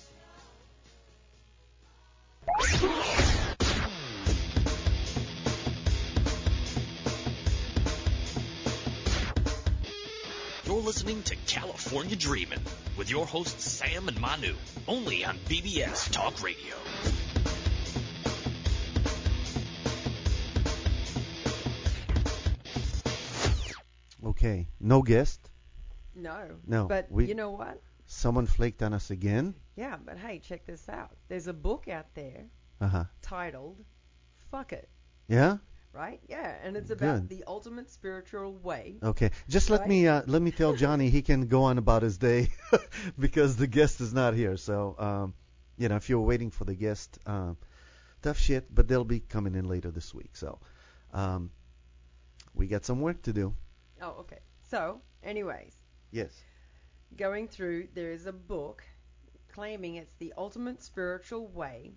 You're listening to California Dreamin' with your hosts Sam and Manu, only on BBS Talk Radio. Okay, no guest. No. No, But we- you know what? Someone flaked on us again. Yeah, but hey, check this out. There's a book out there Uh-huh. titled Fuck It, Yeah? right? Yeah, and it's about Good. the ultimate spiritual way. Okay. Just let me tell Johnny he can go on about his day because the guest is not here. So, if you're waiting for the guest, tough shit, but they'll be coming in later this week. So, we got some work to do. Oh, okay. So, anyways, Yes. going through, there is a book claiming it's the ultimate spiritual way.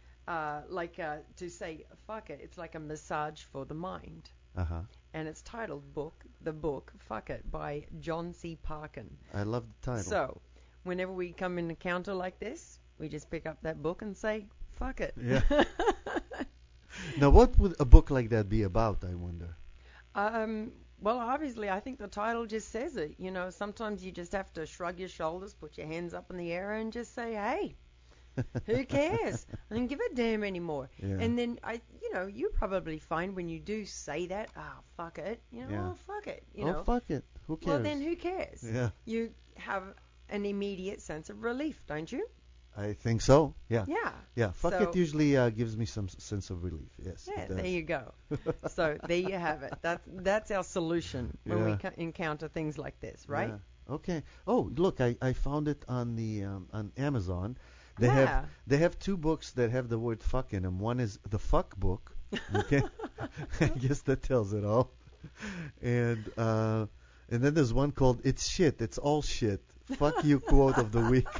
To say fuck it, it's like a massage for the mind. Uh-huh. And it's titled The Book Fuck It by John C. Parkin. I love the title. So, whenever we come in a encounter like this, we just pick up that book and say, fuck it. Yeah. Now, what would a book like that be about, I wonder? Well, obviously, I think the title just says it. You know, sometimes you just have to shrug your shoulders, put your hands up in the air, and just say, hey, who cares? I don't give a damn anymore. Yeah. And then, you probably find when you do say that, fuck it, Yeah. fuck it, Oh, fuck it. Who cares? Well, then who cares? Yeah. You have an immediate sense of relief, don't you? I think so. Yeah. Yeah. Yeah. Fuck So- it usually gives me some sense of relief. Yes. Yeah, it does. there you go. So there you have it. That's our solution when we encounter things like this, right? Yeah. Okay. Oh, look, I found it on the on Amazon. Yeah. They have two books that have the word fuck in them. One is the fuck book. Okay. I guess that tells it all. And then there's one called It's Shit. It's all shit. Fuck you quote of the week.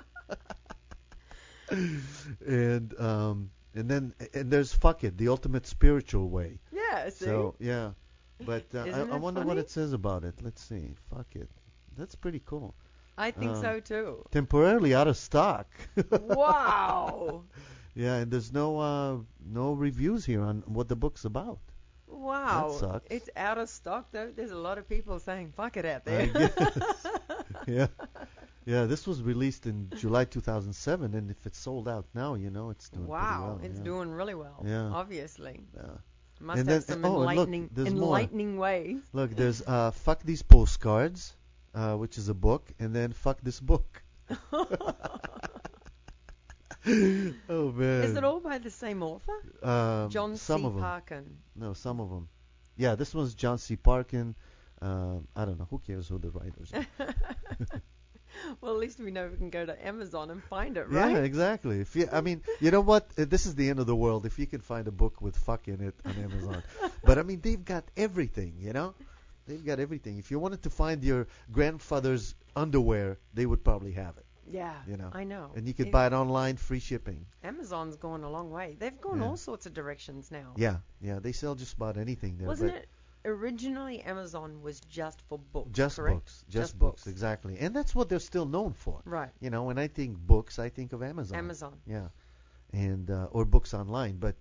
And there's fuck it, the ultimate spiritual way. Yeah, see? So yeah, but I Isn't it wonder what funny? it says about it. Let's see. Fuck it. That's pretty cool. I think so too. Temporarily out of stock. Wow. Yeah, and there's no reviews here on what the book's about. Wow. That sucks. It's out of stock though. There's a lot of people saying fuck it out I there. guess. Yeah. Yeah, this was released in July 2007, and if it's sold out now, it's doing Wow, pretty well. it's yeah. doing really well. Yeah. Obviously. Yeah. Must And have then- some and look, enlightening there's more. ways. Look, there's Fuck These Postcards, which is a book, and then Fuck This Book. Oh, man. Is it all by the same author? John some C. of 'em. Parkin. No, some of them. Yeah, this one's John C. Parkin. I don't know. Who cares who the writers are? Well, at least we know we can go to Amazon and find it, right? Yeah, exactly. I mean, you know what? This is the end of the world if you can find a book with fuck in it on Amazon. But, I mean, they've got everything, They've got everything. If you wanted to find your grandfather's underwear, they would probably have it, Yeah, I know. And you could buy it online, free shipping. Amazon's gone a long way. They've gone Yeah. all sorts of directions now. Yeah, they sell just about anything there. Wasn't but it originally Amazon was just for books, Just correct? books. Just books, exactly. And that's what they're still known for. Right. You know, when I think books, I think of Amazon. Amazon. Yeah. And or books online. But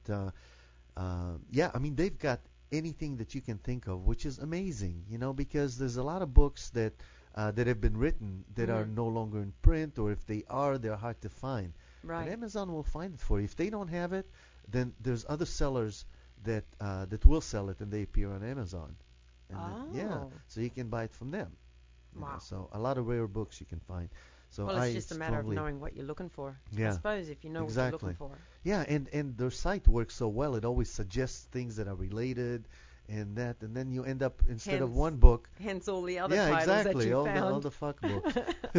yeah, I mean, they've got anything that you can think of, which is amazing, you know, because there's a lot of books that have been written that are no longer in print, or if they are, they're hard to find. Right. And Amazon will find it for you. If they don't have it, then there's other sellers that will sell it, and they appear on Amazon. And yeah, so you can buy it from them. You know, so a lot of rare books you can find. So well, it's just a matter of knowing what you're looking for. Yeah, I suppose if you know what you're looking for. Yeah, and their site works so well. It always suggests things that are related, and then you end up, instead of one book. Hence all the other titles that you found. all the fuck books.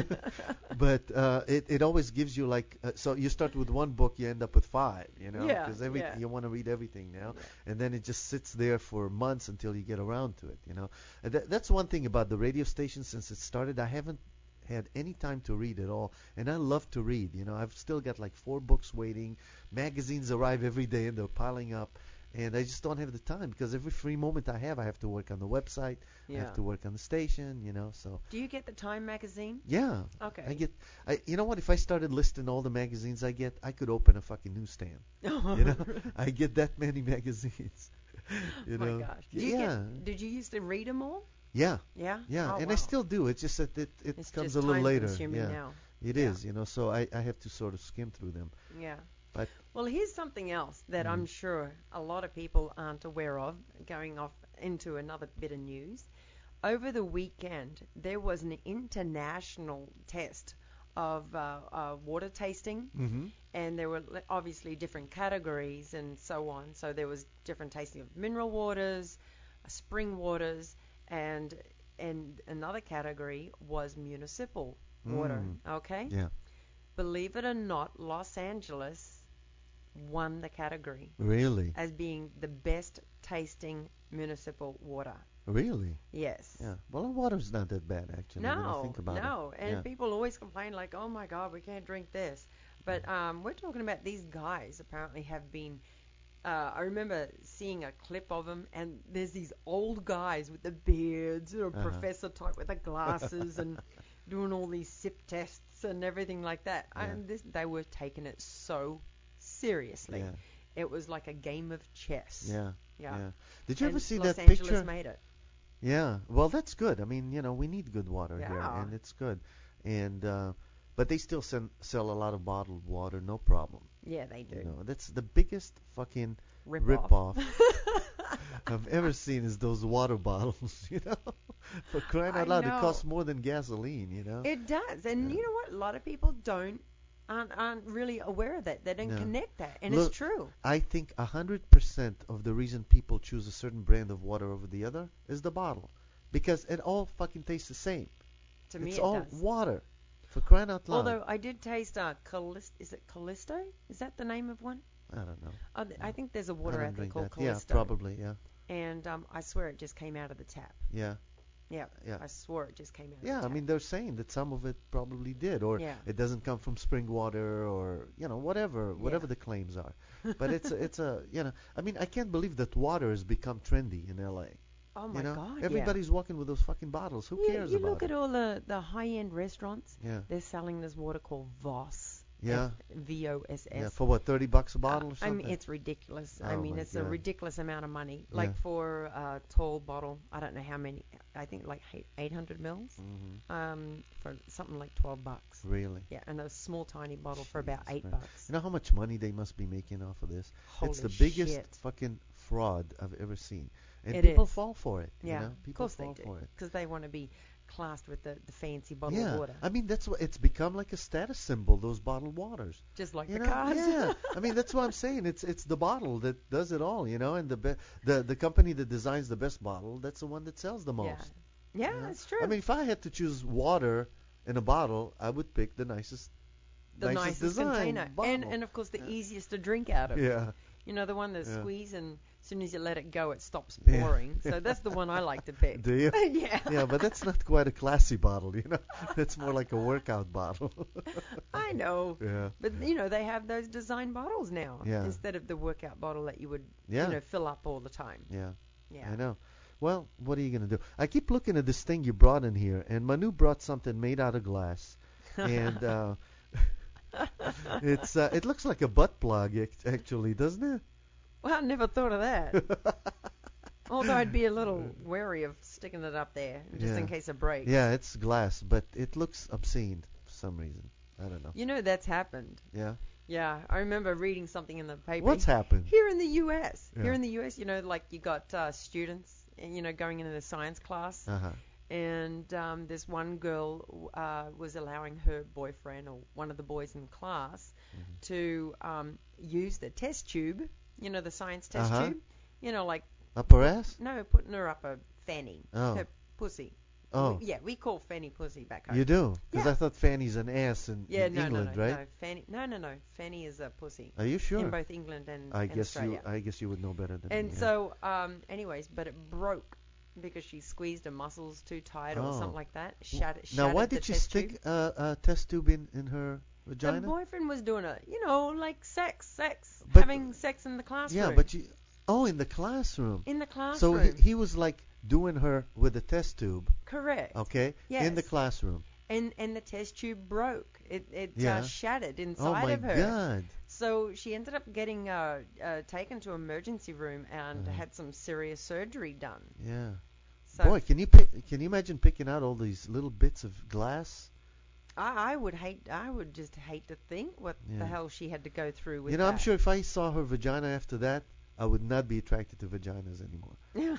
But it always gives you like, so you start with one book, you end up with 5, you know, because you want to read everything now, and then it just sits there for months until you get around to it, you know. And that's one thing about the radio station. Since it started, I haven't had any time to read at all, and I love to read. You know, I've still got like 4 books waiting. Magazines arrive every day, and they're piling up. And I just don't have the time, because every free moment I have to work on the website. I have to work on the station, you know. So. Do you get the Time magazine? Yeah. Okay. You know what? If I started listing all the magazines I get, I could open a fucking newsstand. You know, I get that many magazines. You know. My gosh. Did you used to read them all? Yeah. Yeah. Yeah. Oh, and wow. I still do. It's just that it comes a little later. Yeah. It is. You know. So I have to sort of skim through them. Yeah. But well, here's something else that I'm sure a lot of people aren't aware of, going off into another bit of news. Over the weekend, there was an international test of water tasting, and there were obviously different categories and so on. So there was different tasting of mineral waters, spring waters, and another category was municipal water, okay? Yeah. Believe it or not, Los Angeles won the category. Really? As being the best tasting municipal water. Really? Yes. Yeah. Well, the water's not that bad, actually. when I think about it. And people always complain like, oh my God, we can't drink this. But we're talking about these guys apparently have been, I remember seeing a clip of them, and there's these old guys with the beards, or professor type with the glasses, and doing all these sip tests and everything like that. And they were taking it so seriously. Yeah. It was like a game of chess. Yeah. Did you and ever see Los that Angeles picture? Made it. Yeah. Well, that's good. I mean, you know, we need good water here, and it's good. And but they still sell a lot of bottled water, no problem. Yeah, they do. You know, that's the biggest fucking rip-off I've ever seen, is those water bottles, you know. For crying out loud, it costs more than gasoline, you know. It does. And you know what? A lot of people aren't really aware of that. They don't connect that. And Look, it's true. I think 100% of the reason people choose a certain brand of water over the other is the bottle. Because it all fucking tastes the same. To me, it's it all does. water. For crying out loud. Although I did taste is it Callisto? Is that the name of one? I don't know. I think there's a water out there called that. Callisto. Yeah, probably, yeah. And I swear it just came out of the tap. Yeah. Yeah. Yeah. I swore it just came out of the Yeah, tap. I mean, they're saying that some of it probably did, or it doesn't come from spring water, or, you know, whatever the claims are. But it's a, you know, I mean, I can't believe that water has become trendy in LA. Oh my God! Everybody's walking with those fucking bottles. Who cares about it? You look at all the high-end restaurants. Yeah. They're selling this water called Voss. Yeah. VOSS. Yeah. For what, $30 a bottle or something? I mean, it's ridiculous. Oh I mean, it's a ridiculous amount of money. Like for a tall bottle, I don't know how many. I think like 800 mils. For something like $12. Really? Yeah, and a small tiny bottle for about $8. You know how much money they must be making off of this? Holy it's the biggest shit. fucking fraud I've ever seen. And it people is. fall for it. Yeah, you know? People of course fall they do. for it. Because they want to be classed with the fancy bottle of water. I mean, that's what it's become, like a status symbol, those bottled waters. Just like you the know? cars. Yeah. I mean, that's what I'm saying. It's the bottle that does it all, you know, and the company that designs the best bottle, that's the one that sells the most. Yeah, you know? that's true. I mean, if I had to choose water in a bottle, I would pick the nicest design container. bottle. And of course the easiest to drink out of. Yeah. You know, the one that squeeze, and as soon as you let it go, it stops pouring. So that's the one I like to pick. Do you? Yeah. Yeah, but that's not quite a classy bottle, you know. That's more like a workout bottle. I know. Yeah. But, you know, they have those design bottles now. Yeah. Instead of the workout bottle that you would, Yeah. you know, fill up all the time. Yeah. Yeah. I know. Well, what are you gonna do? I keep looking at this thing you brought in here, and Manu brought something made out of glass, and it looks like a butt plug actually, doesn't it? Well, I never thought of that. Although I'd be a little wary of sticking it up there just in case it breaks. Yeah, it's glass, but it looks obscene for some reason. I don't know. You know that's happened. Yeah. Yeah, I remember reading something in the paper. What's happened? Here in the U.S. Yeah. Here in the U.S., you know, like you got students, you know, going into the science class. Uh-huh. And this one girl was allowing her boyfriend or one of the boys in class to use the test tube, you know, the science test tube, you know, like... Up her ass? No, putting her up a fanny, her pussy. Oh. We call fanny pussy back home. You do? Because Yeah. I thought fanny's an ass in England, no, right? No, fanny, no. Fanny is a pussy. Are you sure? In both England and I guess Australia. I guess you would know better than me. And yeah. so, anyways, but it broke because she squeezed her muscles too tight or something like that. Now, why did she stick a test tube in her vagina? The boyfriend was doing it, you know, like sex, But- having sex in the classroom. Yeah, but in the classroom. In the classroom. So he was like doing her with a test tube. Correct. Okay. Yes. In the classroom. And the test tube broke. It shattered Oh inside my of her. God. So she ended up getting taken to emergency room and had some serious surgery done. Yeah. So Boy, can you imagine picking out all these little bits of glass? I would just hate to think what the hell she had to go through with You know, that. I'm sure if I saw her vagina after that, I would not be attracted to vaginas anymore.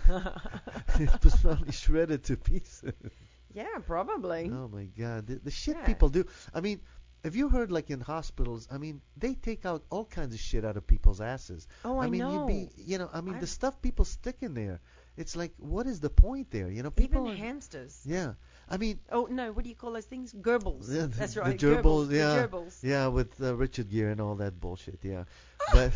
It was probably shredded to pieces. Yeah, probably. Oh my God, the shit Yeah. people do. I mean, have you heard like in hospitals? I mean, they take out all kinds of shit out of people's asses. Oh, I mean, know. the stuff people stick in there. It's like, what is the point there? You know, people Even are, hamsters. Yeah, I mean. Oh no, what do you call those things? Gerbils. Yeah, That's right. The gerbils, The yeah, gerbils. yeah, with Richard Gere and all that bullshit. Yeah, but.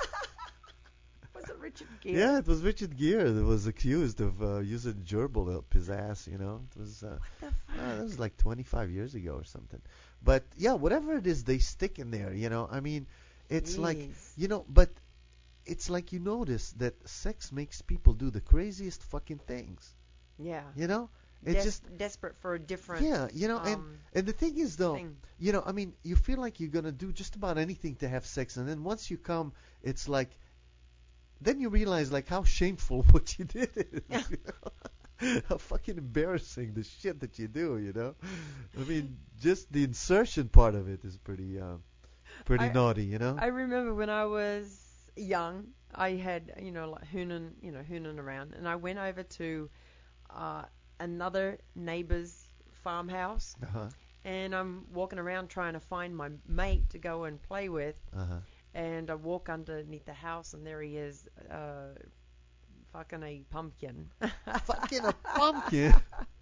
Was it Richard Gere? Yeah, it was Richard Gere that was accused of using gerbil up his ass. You know, it was. What the fuck? That was like 25 years ago or something. But yeah, whatever it is, they stick in there. You know, I mean, it's like, you know, but it's like you notice that sex makes people do the craziest fucking things. Yeah. You know, it's just desperate for a different. yeah, you know, and the thing is though, thing. you know, I mean, you feel like you're gonna do just about anything to have sex, and then once you come, it's like, then you realize like how shameful what you did is. You know? How fucking embarrassing the shit that you do, you know. I mean, just the insertion part of it is pretty naughty, you know. I remember when I was young, I had, you know, like hooning around, and I went over to another neighbor's farmhouse, and I'm walking around trying to find my mate to go and play with, and I walk underneath the house, and there he is, fucking a pumpkin. Fucking a pumpkin?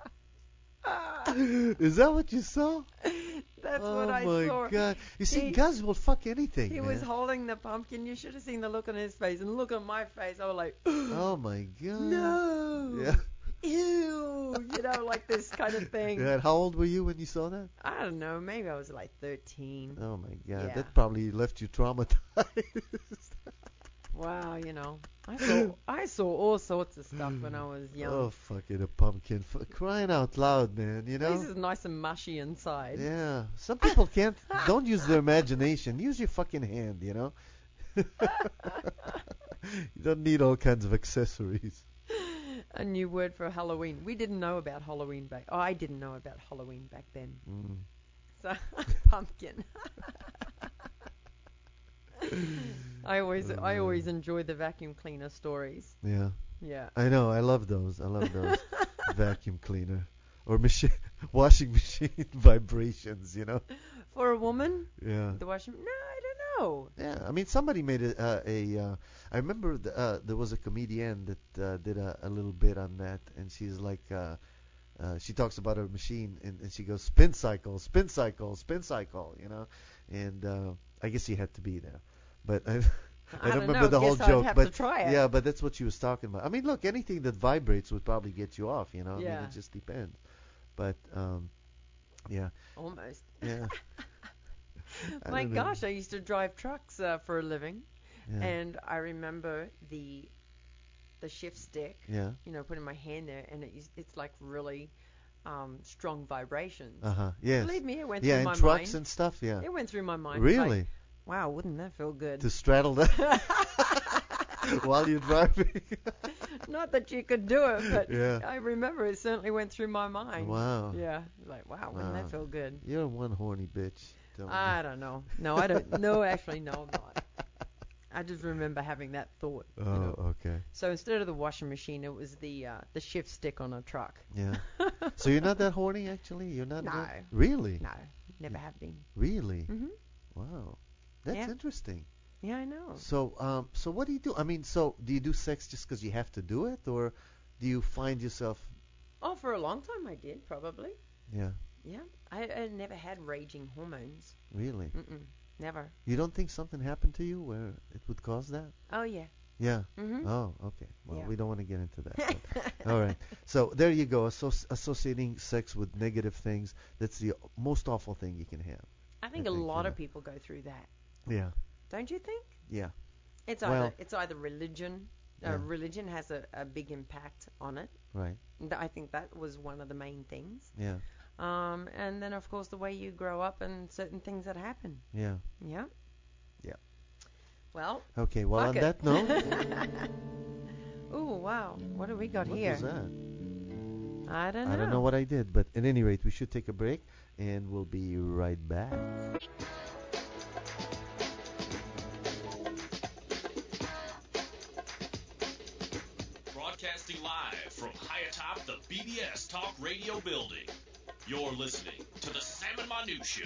Is that what you saw? That's what I saw. Oh my God! You see, guys will fuck anything. He man. was holding the pumpkin. You should have seen the look on his face, and look on my face. I was like, oh my God! no, Yeah. ew, you know, like this kind of thing. Yeah. How old were you when you saw that? I don't know. Maybe I was like 13. Oh my God! Yeah. That probably left you traumatized. Wow, you know, I saw all sorts of stuff when I was young. Oh, fucking a pumpkin! For crying out loud, man! You know. This is nice and mushy inside. Yeah. Some people can't. Don't use their imagination. Use your fucking hand. You know. You don't need all kinds of accessories. A new word for Halloween. We didn't know about Halloween back. Oh, I didn't know about Halloween back then. So pumpkin. I always enjoy the vacuum cleaner stories. Yeah. Yeah. I know. I love those. Vacuum cleaner or washing machine vibrations. You know. For a woman, Yeah. the washing. No, I don't know. Yeah. I mean, somebody made I remember there was a comedian that did a little bit on that, and she's like, she talks about her machine, and she goes spin cycle, spin cycle, spin cycle. You know, and I guess she had to be there, but I don't remember the whole Guess joke. I'd have But to try it. yeah, but that's what she was talking about. I mean, look, anything that vibrates would probably get you off. You know, I mean, Yeah. it just depends. But yeah, Almost. yeah. I My don't know. gosh, I used to drive trucks for a living, Yeah. and I remember the the shift stick, Yeah. putting my hand there, and it's like really strong vibrations. Yes. Believe me, it went Yeah, through in my trucks mind. and stuff. Yeah. It went through my mind. Really? Like, wow, wouldn't that feel good? To straddle that while you're driving. Not that you could do it, but Yeah. I remember it certainly went through my mind. Wow. Yeah, like, wow, wouldn't Wow. that feel good? You're one horny bitch. I don't know. No, I don't. No, actually, no, I'm not. I just remember having that thought. Oh, okay. So instead of the washing machine, it was the shift stick on a truck. Yeah. So you're not that horny, actually? You're not? No. that- Really? No, never have been. Really? Mhm. Wow. That's Yeah. interesting. Yeah, I know. So what do you do? I mean, so do you do sex just because you have to do it, or do you find yourself? Oh, for a long time I did, probably. Yeah. Yeah. I never had raging hormones. Really? Mm-mm. Never. You don't think something happened to you where it would cause that? Oh, yeah. Yeah. Mhm. Oh, okay. Well, Yeah. we don't want to get into that. But, all right. So there you go. Associating sex with negative things. That's the most awful thing you can have. I think a lot of people go through that. Yeah. Don't you think? Yeah. It's Well- either religion. Yeah. Religion has a big impact on it. Right. I think that was one of the main things. Yeah. And then, of course, the way you grow up and certain things that happen. Yeah. Yeah. Yeah. Well. Okay. Well, on fuck that it. note, Ooh, wow. What do we got what here? was that? I don't know. I don't know what I did, but at any rate, we should take a break, and we'll be right back. Broadcasting live from high atop the BBS Talk Radio building. You're listening to the Sam and Manu Show.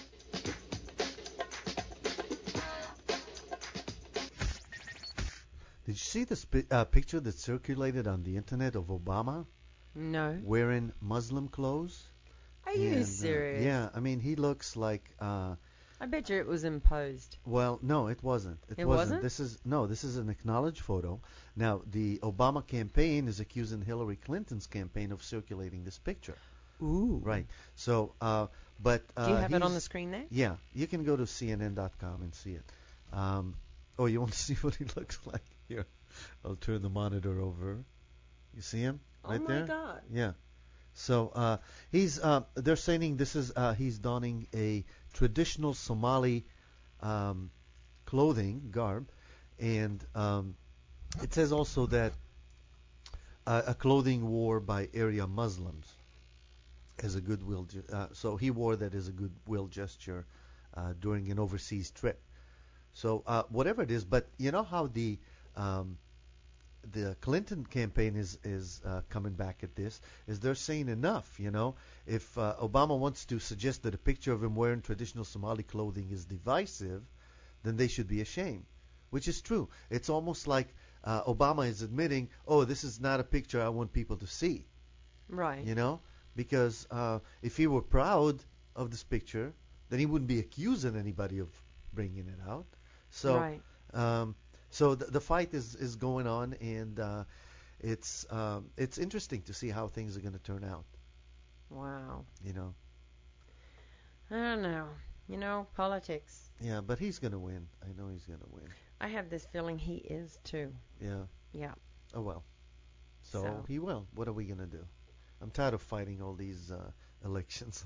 Did you see this picture that circulated on the internet of Obama No. wearing Muslim clothes? Are you And, serious? yeah, I mean, he looks like. I bet you it was imposed. Well, no, it wasn't. It wasn't? This is an acknowledged photo. Now, the Obama campaign is accusing Hillary Clinton's campaign of circulating this picture. Ooh. Right. So, but Do you have it on the he's- screen there? Yeah, you can go to CNN.com and see it. Oh, you want to see what he looks like? Here, I'll turn the monitor over. You see him right oh my there? God. Yeah. So he's. They're saying this is. He's donning a traditional Somali clothing garb, and it says also that a clothing worn by area Muslims as a goodwill. So he wore that as a goodwill gesture during an overseas trip. So whatever it is, but you know how the Clinton campaign is coming back at this, is they're saying enough, you know. If Obama wants to suggest that a picture of him wearing traditional Somali clothing is divisive, then they should be ashamed, which is true. It's almost like Obama is admitting, oh, this is not a picture I want people to see, Right. you know, because if he were proud of this picture, then he wouldn't be accusing anybody of bringing it out. So, Right. so the fight is going on, and it's interesting to see how things are going to turn out. Wow. You know. I don't know. You know, politics. Yeah, but he's going to win. I know he's going to win. I have this feeling he is too. Yeah. Yeah. Oh well. So So. he will. What are we going to do? I'm tired of fighting all these elections.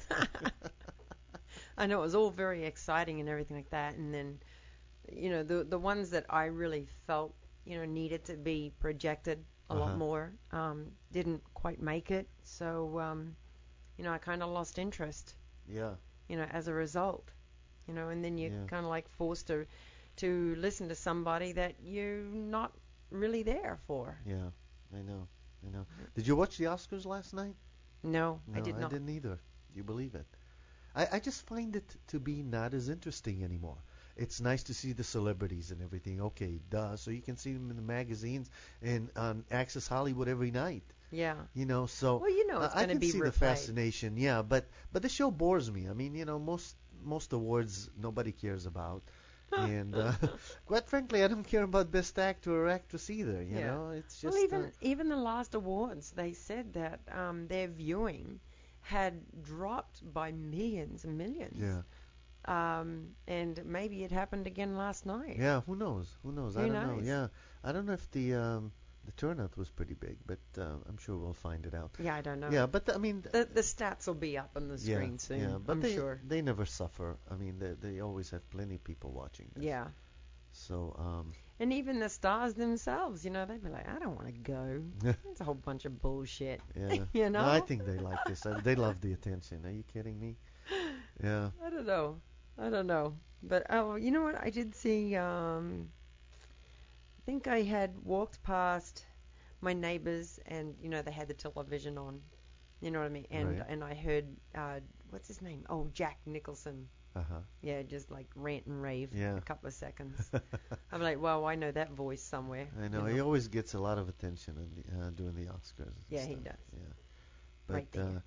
I know it was all very exciting and everything like that, and then, you know, the ones that I really felt, you know, needed to be projected a lot more, didn't quite make it. So, you know, I kind of lost interest, Yeah. you know, as a result, you know, and then you're Yeah. kind of like forced to listen to somebody that you're not really there for. Yeah. I know. Did you watch the Oscars last night? No, No, I did not. I didn't either. You believe it? I just find it to be not as interesting anymore. It's nice to see the celebrities and everything. Okay, duh. So you can see them in the magazines and on Access Hollywood every night. Yeah. You know, so Well, you know it's I going to can be see replayed. the fascination. Yeah, but the show bores me. I mean, you know, most awards nobody cares about. And quite frankly, I don't care about Best Actor or Actress either. You Yeah. know, it's just Well, even the last awards, they said that their viewing had dropped by millions and millions. yeah. And maybe it happened again last night. Yeah, who knows? I Who don't know. knows? Yeah, I don't know if the the turnout was pretty big, but I'm sure we'll find it out. Yeah, I don't know. Yeah, but I mean, The stats will be up on the screen soon. yeah, but I'm sure. they never suffer. I mean, they always have plenty of people watching this. Yeah. So And even the stars themselves, they'd be like, I don't want to go. It's a whole bunch of bullshit. yeah, You know? No, I think they like this. They love the attention. Are you kidding me? Yeah. I don't know. But, you know what? I did see, I think I had walked past my neighbors and, they had the television on. You know what I mean? And Right. and I heard, what's his name? Oh, Jack Nicholson. Uh-huh. Yeah, just like rant and rave Yeah. for a couple of seconds. I'm like, well, I know that voice somewhere. I know. He always gets a lot of attention during the Oscars. And Yeah, he stuff. does. Yeah. But, Right there.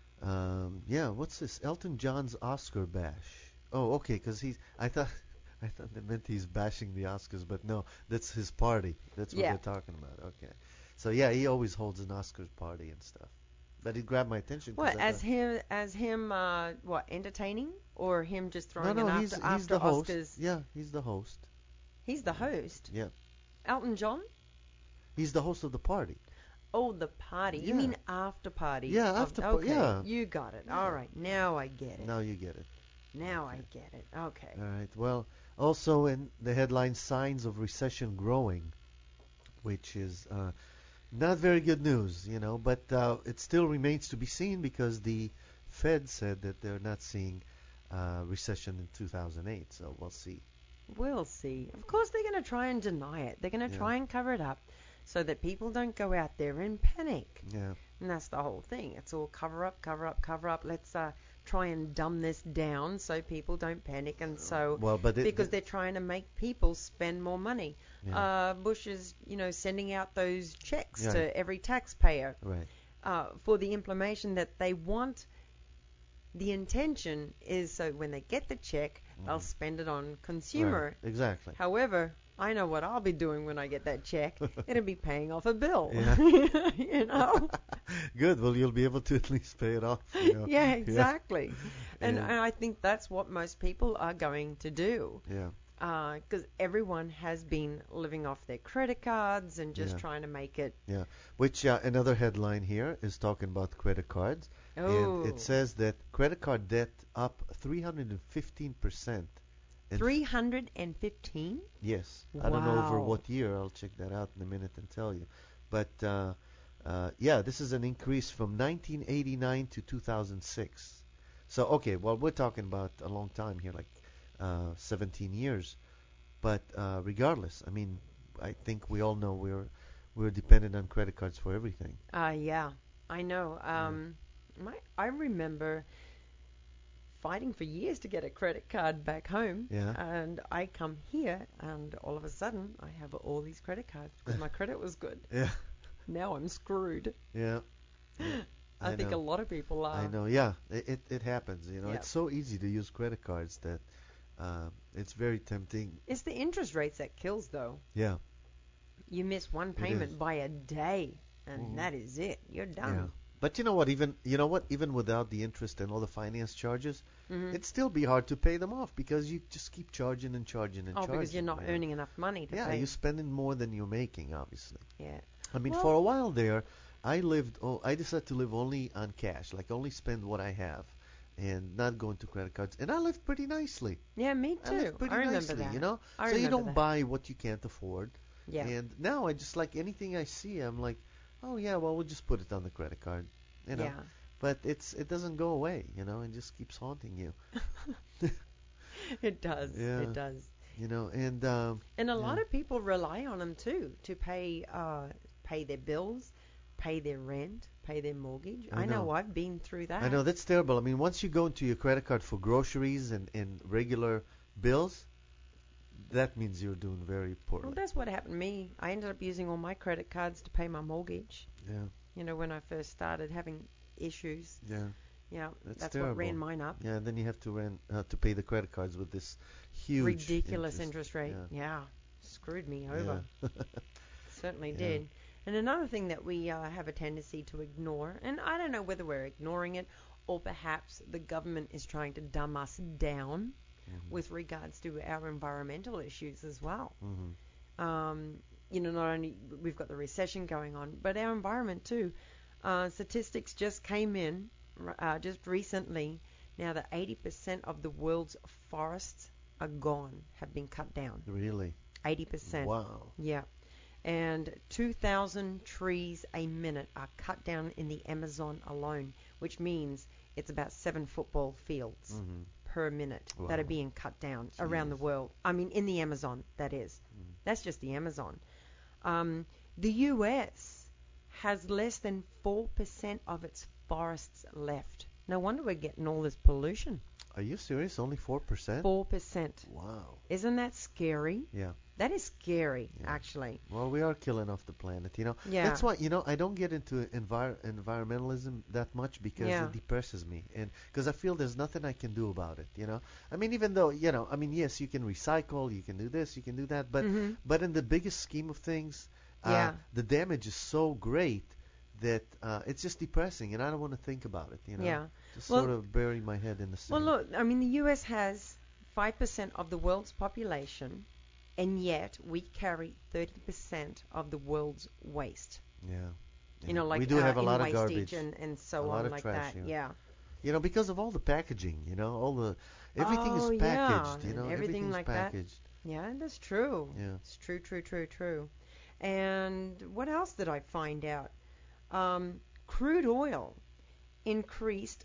yeah, what's this? Elton John's Oscar bash. Oh, okay, because I thought that meant he's bashing the Oscars, but no, that's his party. That's what Yeah. they're talking about. Okay. So yeah, he always holds an Oscars party and stuff. But it grabbed my attention. 'Cause What, I as him, what, entertaining? Or him just thought, throwing no, an he's after the host. Oscars? Yeah, he's the host. He's the host. Yeah, Elton John? he's the host of the party. Oh, the party. You Yeah. mean after party? Yeah, of- after okay, yeah. you got it. All right, now I get it. Now you get it. Now I get it. Okay. All right. Well, also in the headline, signs of recession growing, which is not very good news, but it still remains to be seen because the Fed said that they're not seeing recession in 2008. So we'll see. We'll see. Of course, they're going to try and deny it. They're going to Yeah. try and cover it up so that people don't go out there and panic. Yeah. And that's the whole thing. It's all cover up, cover up, cover up. Let's try and dumb this down so people don't panic. And so, Well, but because they're trying to make people spend more money. Yeah. Bush is, sending out those checks Yeah. to every taxpayer right. for the implementation that they want. The intention is so when they get the check, they'll spend it on consumer. Right. Exactly. However, I know what I'll be doing when I get that check. It'll be paying off a bill. Yeah. You know? Good. Well, you'll be able to at least pay it off. Yeah, exactly. And Yeah. I think that's what most people are going to do. Yeah. Because everyone has been living off their credit cards and just Yeah. trying to make it. Yeah. Which another headline here is talking about credit cards. Oh, And it says that credit card debt up 315%. And 315? yes. I don't know over Wow. what year. I'll check that out in a minute and tell you. But yeah, this is an increase from 1989 to 2006. So okay, well we're talking about a long time here, like 17 years. But regardless, I mean, I think we all know we're dependent on credit cards for everything. Yeah, I know. I remember fighting for years to get a credit card back home. Yeah. And I come here, and all of a sudden, I have all these credit cards because my credit was good. Yeah. Now I'm screwed. Yeah. I think know. a lot of people are. I know. Yeah. It happens. Yeah. It's so easy to use credit cards that it's very tempting. It's the interest rates that kills, though. Yeah. You miss one is. payment by a day, and Mhm. that is it. You're Yeah. done. But you know what? Even without the interest and all the finance charges, Mhm. it'd still be hard to pay them off because you just keep charging and charging and Oh, charging. because you're not man. earning enough money to Yeah, pay. you're spending more than you're making, obviously. Yeah. I mean, Well- for a while there, I decided to live only on cash, like only spend what I have, and not go into credit cards. And I lived pretty nicely. Yeah, me I too. lived pretty I remember nicely, that. you know. I So you remember don't that. buy what you can't afford. Yeah. And now I just like anything I see, I'm like, oh yeah, well we'll just put it on the credit card, you know. Yeah. But it doesn't go away, you know, and just keeps haunting you, It does. Yeah. It does. you know. And And a lot Yeah. of people rely on them too to pay their bills, pay their rent, pay their mortgage. I I know know. I've been through that. I know that's terrible. I mean, once you go into your credit card for groceries and regular bills, that means you're doing very Well, poorly. that's what happened to me. I ended up using all my credit cards to pay my mortgage. Yeah, You know, when I first started having issues. yeah, Yeah, That's that's what ran terrible. mine up. yeah. And then you have to pay the credit cards with this huge Ridiculous interest rate. Yeah. Yeah. Screwed me over. Yeah. Certainly Yeah. did. And another thing that we have a tendency to ignore, and I don't know whether we're ignoring it or perhaps the government is trying to dumb us down Mhm. with regards to our environmental issues as well. Mhm. not only we've got the recession going on, but our environment too. Statistics just came in just recently now that 80% of the world's forests are gone, have been cut down. Really? 80%. Wow. Yeah. And 2,000 trees a minute are cut down in the Amazon alone, which means it's about 7 football fields per minute that are being cut down around the world. I mean, in the Amazon, that is. That's just the Amazon. The U.S. has less than 4% of its forests left. No wonder we're getting all this pollution. Are you serious? Only 4%? 4%. Wow. Isn't that scary? Yeah. That is scary, actually. Well, we are killing off the planet, Yeah. That's why, I don't get into environmentalism that much because it depresses me. And because I feel there's nothing I can do about it, I mean, even though, yes, you can recycle, you can do this, you can do that. But in the biggest scheme of things, the damage is so great that it's just depressing, and I don't want to think about it, Yeah. Just sort of bury my head in the sand. Well, look, I mean, the U.S. has 5% of the world's population, and yet we carry 30% of the world's waste. Yeah. Like we do have a lot of wastage garbage and so a lot on of like trash, that. Yeah. Because of all the packaging, everything is packaged, everything everything's like packaged. that. Yeah, that's true. Yeah. It's true. And what else did I find out? Crude oil increased.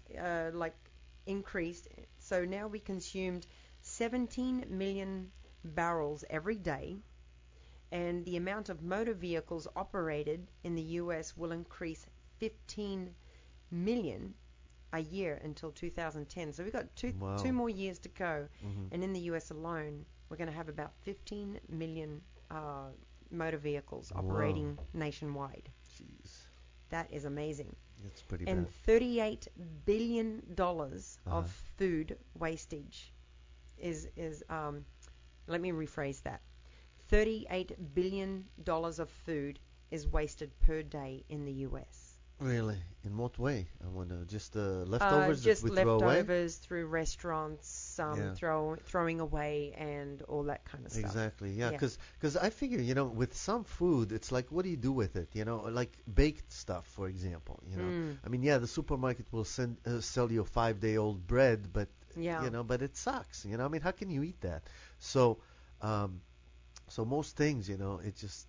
So now we consumed 17 million barrels every day, and the amount of motor vehicles operated in the U.S. will increase 15 million a year until 2010. So we've got two more years to go, and in the U.S. alone, we're going to have about 15 million motor vehicles operating nationwide. Jeez. That is amazing. It's pretty and bad. $38 billion of food wastage is let me rephrase that. $38 billion of food is wasted per day in the U.S. Really? In what way? I wonder. Just leftovers just that we throw away? leftovers through restaurants, throwing away and all that kind of stuff. Exactly, yeah. Because I figure, with some food, it's like, what do you do with it? Like baked stuff, for example. I mean, the supermarket will sell you a 5-day-old bread, but but it sucks. I mean, how can you eat that? So, most things, it just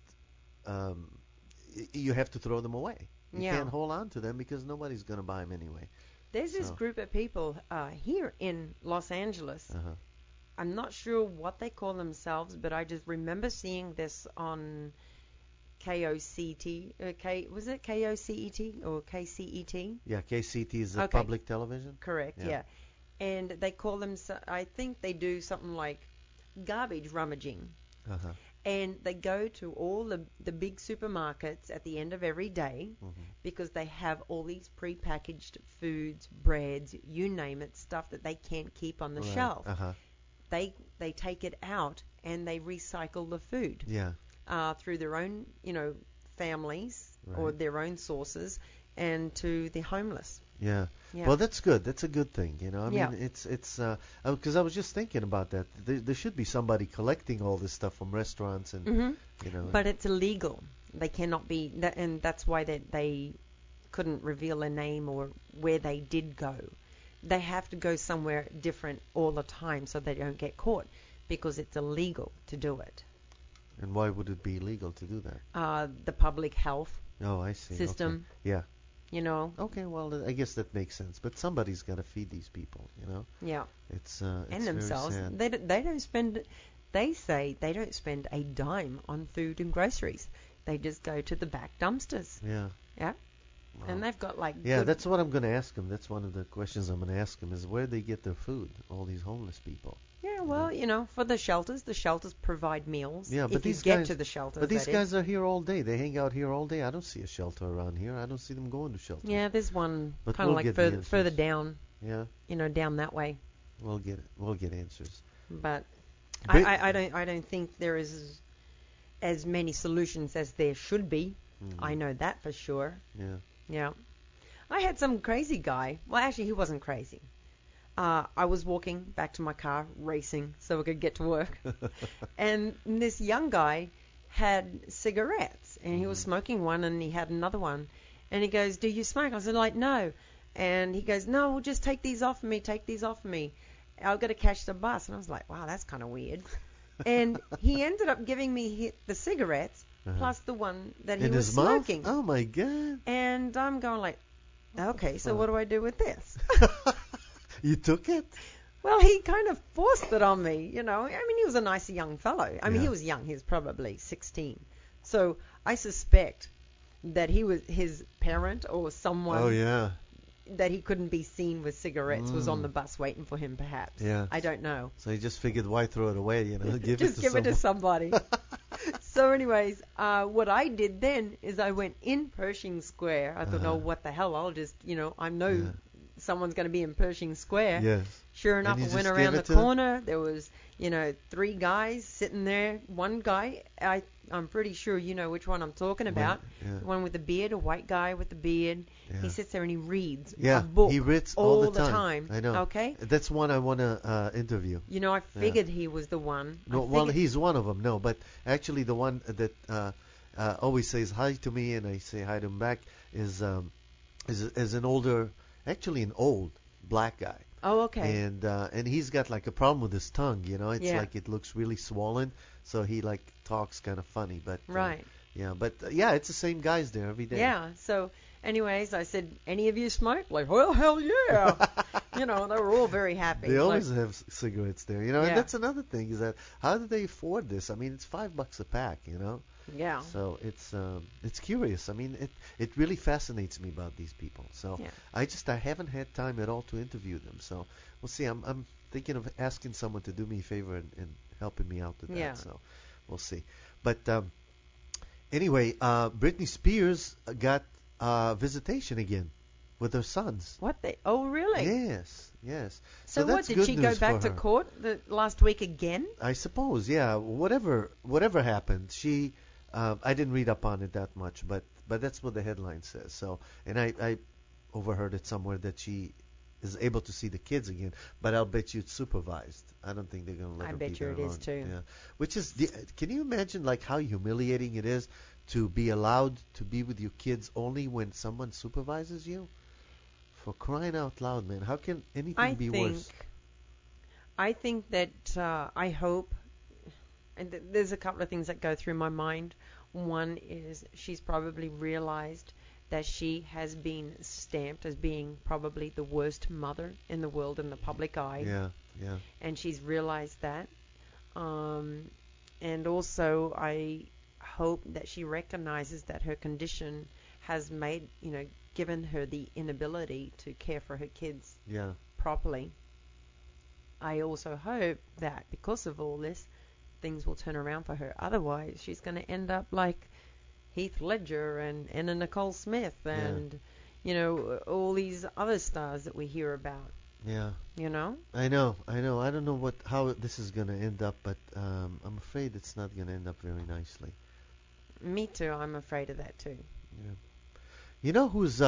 you have to throw them away. You can't hold on to them because nobody's going to buy them anyway. There's this group of people here in Los Angeles. I'm not sure what they call themselves, but I just remember seeing this on KOCT. Was it KOCET or KCET? Yeah, KCET is the public television. Correct, yeah. And they call them, I think they do something like garbage rummaging. And they go to all the big supermarkets at the end of every day because they have all these prepackaged foods, breads, you name it, stuff that they can't keep on the shelf. They take it out and they recycle the food through their own, families or their own sources and to the homeless. Yeah. Well, that's good. That's a good thing, I mean, it's because I was just thinking about that. There should be somebody collecting all this stuff from restaurants and But it's illegal. They cannot be, and that's why they couldn't reveal a name or where they did go. They have to go somewhere different all the time so they don't get caught because it's illegal to do it. And why would it be illegal to do that? The public health system. Okay. Yeah. Okay, well, I guess that makes sense. But somebody's got to feed these people, Yeah. It's and themselves. Very sad. They don't spend. They say they don't spend a dime on food and groceries. They just go to the back dumpsters. Yeah. Yeah. Wow. And they've got like. Yeah, that's what I'm going to ask them. That's one of the questions I'm going to ask them is where they get their food. All these homeless people. Yeah, well, for the shelters provide meals. Yeah, but if these you guys, get to the shelters. But these guys are here all day. They hang out here all day. I don't see a shelter around here. I don't see them going to shelters. Yeah, there's one kind we'll of like further down. Yeah. Down that way. We'll get answers. But I don't think there is as many solutions as there should be. I know that for sure. Yeah. Yeah. I had some crazy guy. Well, actually, he wasn't crazy. I was walking back to my car, racing so I could get to work. And this young guy had cigarettes, and he was smoking one, and he had another one, and he goes, "Do you smoke?" I said, "Like, no," and he goes, "No, well, just take these off of me. Take these off of me. I've got to catch the bus." And I was like, "Wow, that's kind of weird." And he ended up giving me the cigarettes plus the one that he In was his smoking. mouth? Oh my God! And I'm going like, okay, so what do I do with this? You took it? Well, he kind of forced it on me, you know. I mean, he was a nice young fellow. I mean, Yeah. he was young. He was probably 16. So I suspect that he was his parent or someone Oh yeah. that he couldn't be seen with cigarettes was on the bus waiting for him, perhaps. Yeah. I don't know. So he just figured, why throw it away? You know, Just give it to somebody. So anyways, what I did then is I went in Pershing Square. I thought, oh, what the hell? I'll just, you know, I know Yeah. someone's going to be in Pershing Square. Yes. Sure enough, you I went just around gave the it to them? corner. There was, you know, 3 guys sitting there. One guy, I'm pretty sure you know which one I'm talking about. Yeah. The one with the beard, a white guy with the beard. Yeah. He sits there and he reads Yeah, a book he reads all the time. I know. Okay? That's one I want to interview. You know, I figured he was the one. No, well, he's one of them. No, but actually the one that always says hi to me and I say hi to him back is an older, actually an old black guy. Oh, okay. And he's got like a problem with his tongue. You know, it's Yeah. like it looks really swollen, so he like talks kind of funny. But Right. yeah, but yeah, it's the same guys there every day. Yeah. So, anyways, I said, "Any of you smoke?" Like, well, hell yeah. You know, they were all very happy. They Like, always have cigarettes there, you know. Yeah. And that's another thing is that how do they afford this? I mean, it's $5 a pack, you know. yeah. So it's curious. I mean, it really fascinates me about these people. So Yeah. I haven't had time at all to interview them. So we'll see. I'm thinking of asking someone to do me a favor and helping me out with that. Yeah. So we'll see. But anyway, Britney Spears got visitation again with her sons. What they? Oh, really? Yes, yes. So what? that's Did good she go news back for to her. court last week again? I suppose, yeah. Whatever happened, she. I didn't read up on it that much, but that's what the headline says. So, and I overheard it somewhere that she is able to see the kids again, but I'll bet you it's supervised. I don't think they're going to let I her bet be you there it is alone. too. Yeah. Which is, can you imagine like how humiliating it is to be allowed to be with your kids only when someone supervises you? For crying out loud, man! How can anything be worse? I think that I hope, and there's a couple of things that go through my mind. One is she's probably realized that she has been stamped as being probably the worst mother in the world in the public eye. Yeah, yeah. And she's realized that. And also, I hope that she recognizes that her condition has made, given her the inability to care for her kids Yeah. properly. I also hope that because of all this, things will turn around for her. Otherwise, she's going to end up like Heath Ledger and Anna Nicole Smith and, all these other stars that we hear about. Yeah. You know? I know. I don't know how this is going to end up, but I'm afraid it's not going to end up very nicely. Me too. I'm afraid of that too. Yeah. You know who's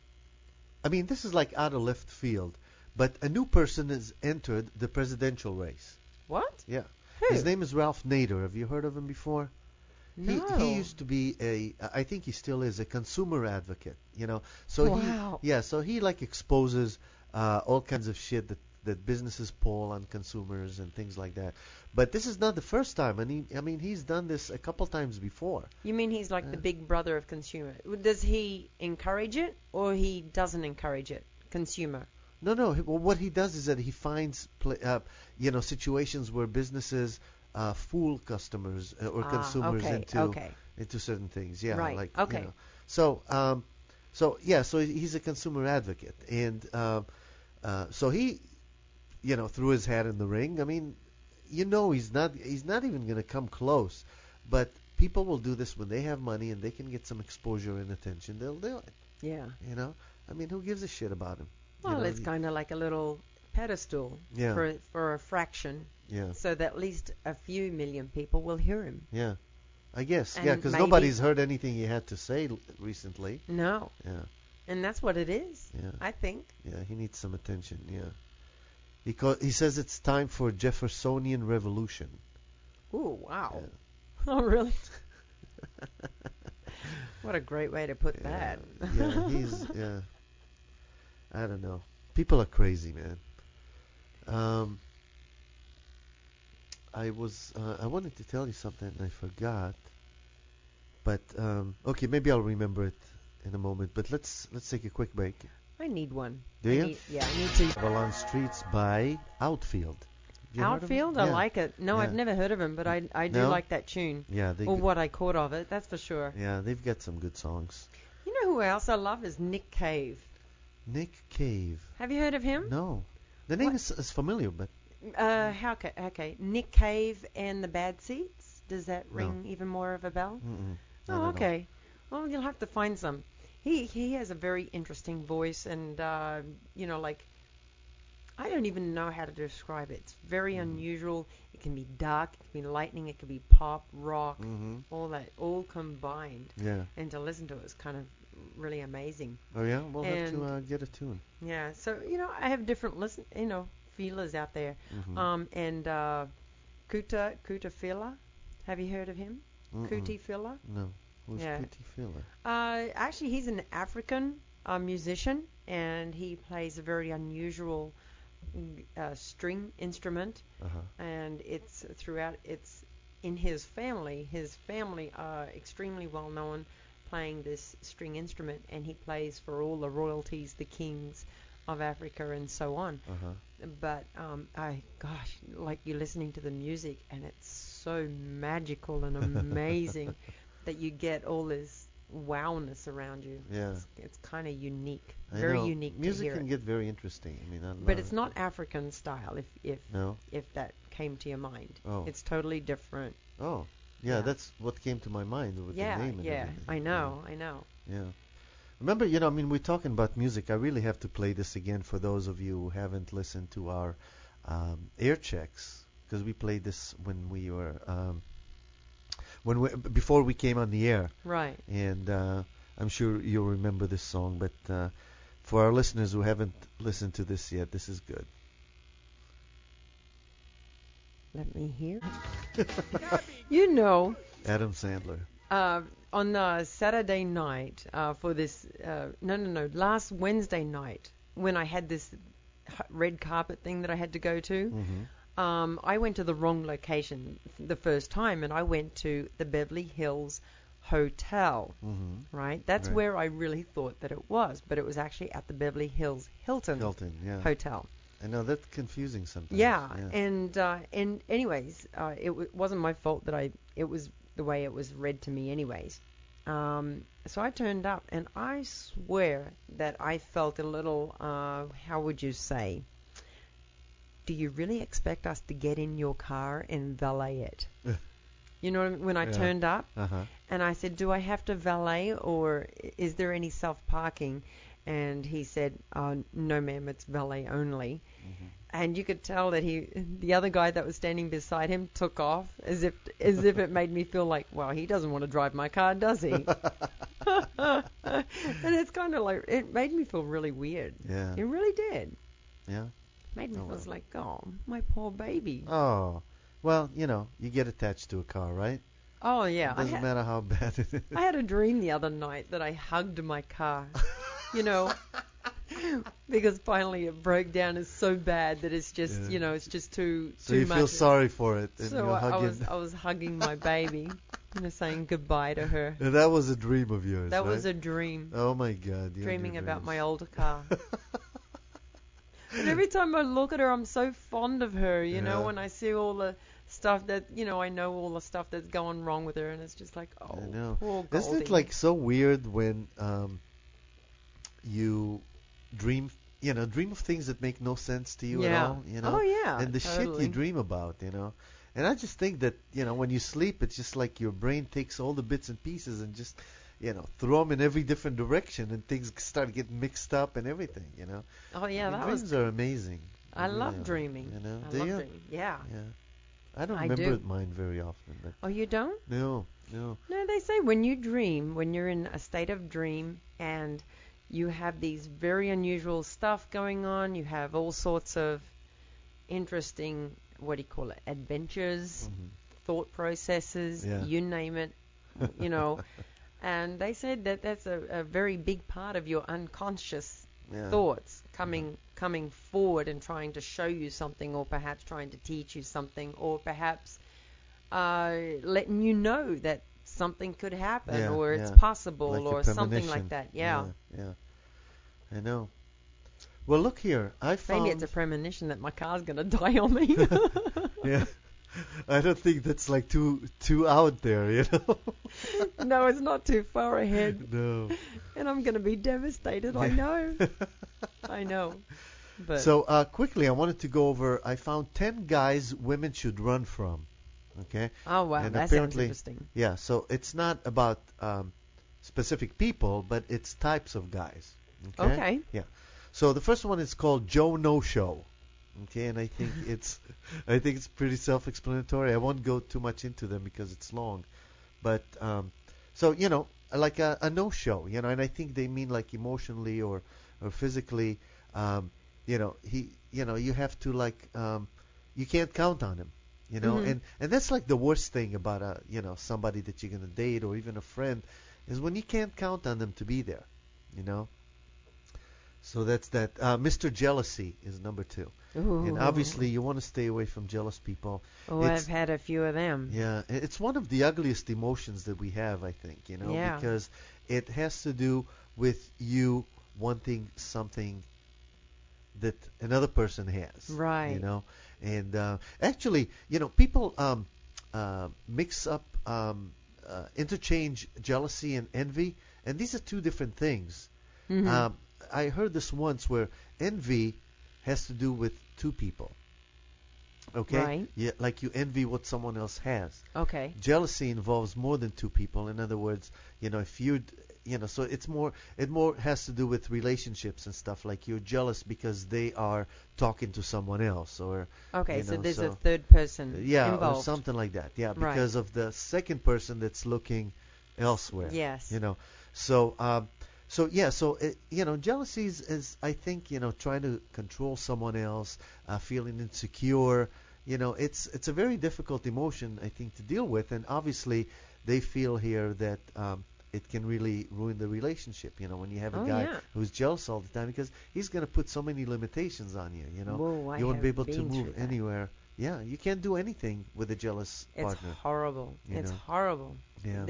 this is like out of left field, but a new person has entered the presidential race. What? Yeah. Who? His name is Ralph Nader. Have you heard of him before? No. He used to be I think he still is a consumer advocate, So Wow. so he like exposes all kinds of shit that businesses pull on consumers and things like that. But this is not the first time, and he's done this a couple times before. You mean he's like the big brother of consumer? Does he encourage it or he doesn't encourage it? Consumer. No. Well, what he does is that he finds situations where businesses fool customers or consumers into certain things. Yeah, Right. like Okay. So he's a consumer advocate, and so he, threw his hat in the ring. He's not even going to come close, but people will do this when they have money and they can get some exposure and attention. They'll do it. Yeah. Who gives a shit about him? Well, it's kind of like a little pedestal Yeah. for a fraction, Yeah. so that at least a few million people will hear him. Yeah, I guess. And Yeah, because maybe- nobody's heard anything he had to say recently. No. Yeah, And that's what it is, yeah, I think. yeah. He needs some attention. Yeah, he says it's time for Jeffersonian revolution. Ooh, wow. Yeah. Oh, really? What a great way to put that. Yeah, yeah. I don't know. People are crazy, man. I wanted to tell you something and I forgot. But okay, maybe I'll remember it in a moment. But let's take a quick break. I need one. Do you? I need to. Avalon Streets by Outfield. You heard of them? Outfield, I Yeah. like it. No, Yeah. I've never heard of him, but I do No? like that tune. Yeah, Or what I caught of it, that's for sure. yeah, they've got some good songs. You know who else I love is Nick Cave. Nick Cave. Have you heard of him? No, the name What? is familiar, but Okay. Nick Cave and the Bad Seeds. Does that No. ring even more of a bell? mm-mm, not at Oh, all. okay. Well, you'll have to find some. He has a very interesting voice, and like I don't even know how to describe it. It's very unusual. It can be dark, it can be lightning, it can be pop, rock, Mm-hmm. all that, all combined. Yeah. And to listen to it is kind of really amazing. Oh yeah. We'll have And- to get a tune. Yeah. So I have different feelers out there. Mm-hmm. And Kuta Fila. Have you heard of him? Kuti Fila. No. Who's Yeah. Kuti Fila? Actually, he's an African musician, and he plays a very unusual string instrument, Uh-huh. and it's in his family. His family are extremely well known playing this string instrument, and he plays for all the royalties, the kings of Africa, and so on. Uh-huh. But like you're listening to the music, and it's so magical and amazing that you get all this wowness around you. Yeah. It's kind of unique, I very know. unique Music to hear can it. get very interesting. I mean, I love But it's it. not African style, No. if that came to your mind. Oh. It's totally different. Oh. Yeah, Yeah. that's what came to my mind with the name and everything. I know. Yeah. Remember, we're talking about music. I really have to play this again for those of you who haven't listened to our air checks, because we played this when we were before we came on the air, Right. and I'm sure you'll remember this song. But for our listeners who haven't listened to this yet, this is good. Let me hear. You know, Adam Sandler. on Saturday night for this, last Wednesday night when I had this red carpet thing that I had to go to, Mm-hmm. I went to the wrong location the first time, and I went to the Beverly Hills Hotel, Mm-hmm. right? That's Right. where I really thought that it was, but it was actually at the Beverly Hills Hilton Yeah. Hotel. I know that's confusing sometimes. Yeah, and anyways, it wasn't my fault that it was the way it was read to me anyways. So I turned up, and I swear that I felt a little, how would you say, do you really expect us to get in your car and valet it? You know, when I Yeah. turned up, Uh-huh. and I said, do I have to valet, or is there any self-parking? And he said, no, ma'am, it's valet only. Mm-hmm. And you could tell that the other guy that was standing beside him took off as if it made me feel like, well, he doesn't want to drive my car, does he? And it's kind of like, it made me feel really weird. Yeah. It really did. Yeah. Made me Oh, feel well. like, oh, my poor baby. Oh. Well, you get attached to a car, right? Oh, yeah. It doesn't matter how bad it is. I had a dream the other night that I hugged my car, because finally it broke down. It's so bad that it's just, Yeah. it's just too So you much. feel sorry for it, and So you're hugging. I was hugging my baby, saying goodbye to her. And that was a dream of yours, That right? was a dream, Oh my God! you and dreaming your about my dreams. old car. And every time I look at her, I'm so fond of her, Yeah. when I see all the stuff that, I know all the stuff that's going wrong with her, and it's just like, oh, I know. poor Isn't Goldie. it like so weird when you dream of things that make no sense to you at Yeah. all, Oh, yeah, and the shit totally. you dream about, And I just think that, when you sleep, it's just like your brain takes all the bits and pieces and just, throw them in every different direction, and things start getting mixed up and everything, Oh, yeah, And that dreams was. are amazing. I They love really are, dreaming. I I love you? dreaming. Yeah. Yeah. I don't I remember do. mine very often, but Oh, you don't? no. No, they say when you dream, when you're in a state of dream and you have these very unusual stuff going on, you have all sorts of interesting, what do you call it, adventures, Mhm. thought processes, Yeah. you name it, And they said that that's a very big part of your unconscious Yeah. thoughts coming forward and trying to show you something, or perhaps trying to teach you something, or perhaps letting you know that something could happen, Yeah, or it's yeah. possible, Like a or something like premonition. that. Yeah. Yeah. I know. Well, look here. I found. Maybe it's a premonition that my car's going to die on me. Yeah. I don't think that's like too out there, you know. No, it's not too far ahead. No. And I'm going to be devastated, I know. I know. But So quickly, I wanted to go over. I found 10 guys women should run from. Okay. oh, wow, and that sounds apparently- interesting. Yeah. So it's not about specific people, but it's types of guys. Okay. So the first one is called Joe No Show. Okay, and I think it's pretty self-explanatory. I won't go too much into them because it's long, but so like a no-show, and I think they mean like emotionally or physically. You have to like you can't count on him, Mhm. and that's like the worst thing about somebody that you're gonna date or even a friend is when you can't count on them to be there, So that's that. Mr. Jealousy is number 2. Ooh. And obviously, you want to stay away from jealous people. Oh, it's- I've had a few of them. Yeah, it's one of the ugliest emotions that we have, I think, Yeah. because it has to do with you wanting something that another person has. Right. And actually, people mix up, interchange jealousy and envy, and these are two different things. Mhm. I heard this once where envy has to do with two people. Okay? Right. Yeah, like you envy what someone else has. Okay. Jealousy involves more than two people. In other words, if so it more has to do with relationships and stuff. Like you're jealous because they are talking to someone else, or Okay, so there's a so- third person yeah, involved. or something like that. Yeah, Right. because of the second person that's looking elsewhere. Yes. So jealousy is I think trying to control someone else, feeling insecure. It's a very difficult emotion I think to deal with, and obviously they feel here that it can really ruin the relationship. When you have a Oh, guy yeah. who's jealous all the time, because he's going to put so many limitations on you. Whoa, I You won't be have able to been move through that. anywhere. Yeah, you can't do anything with a jealous It's partner. horrible. you It's know. horrible. Yeah.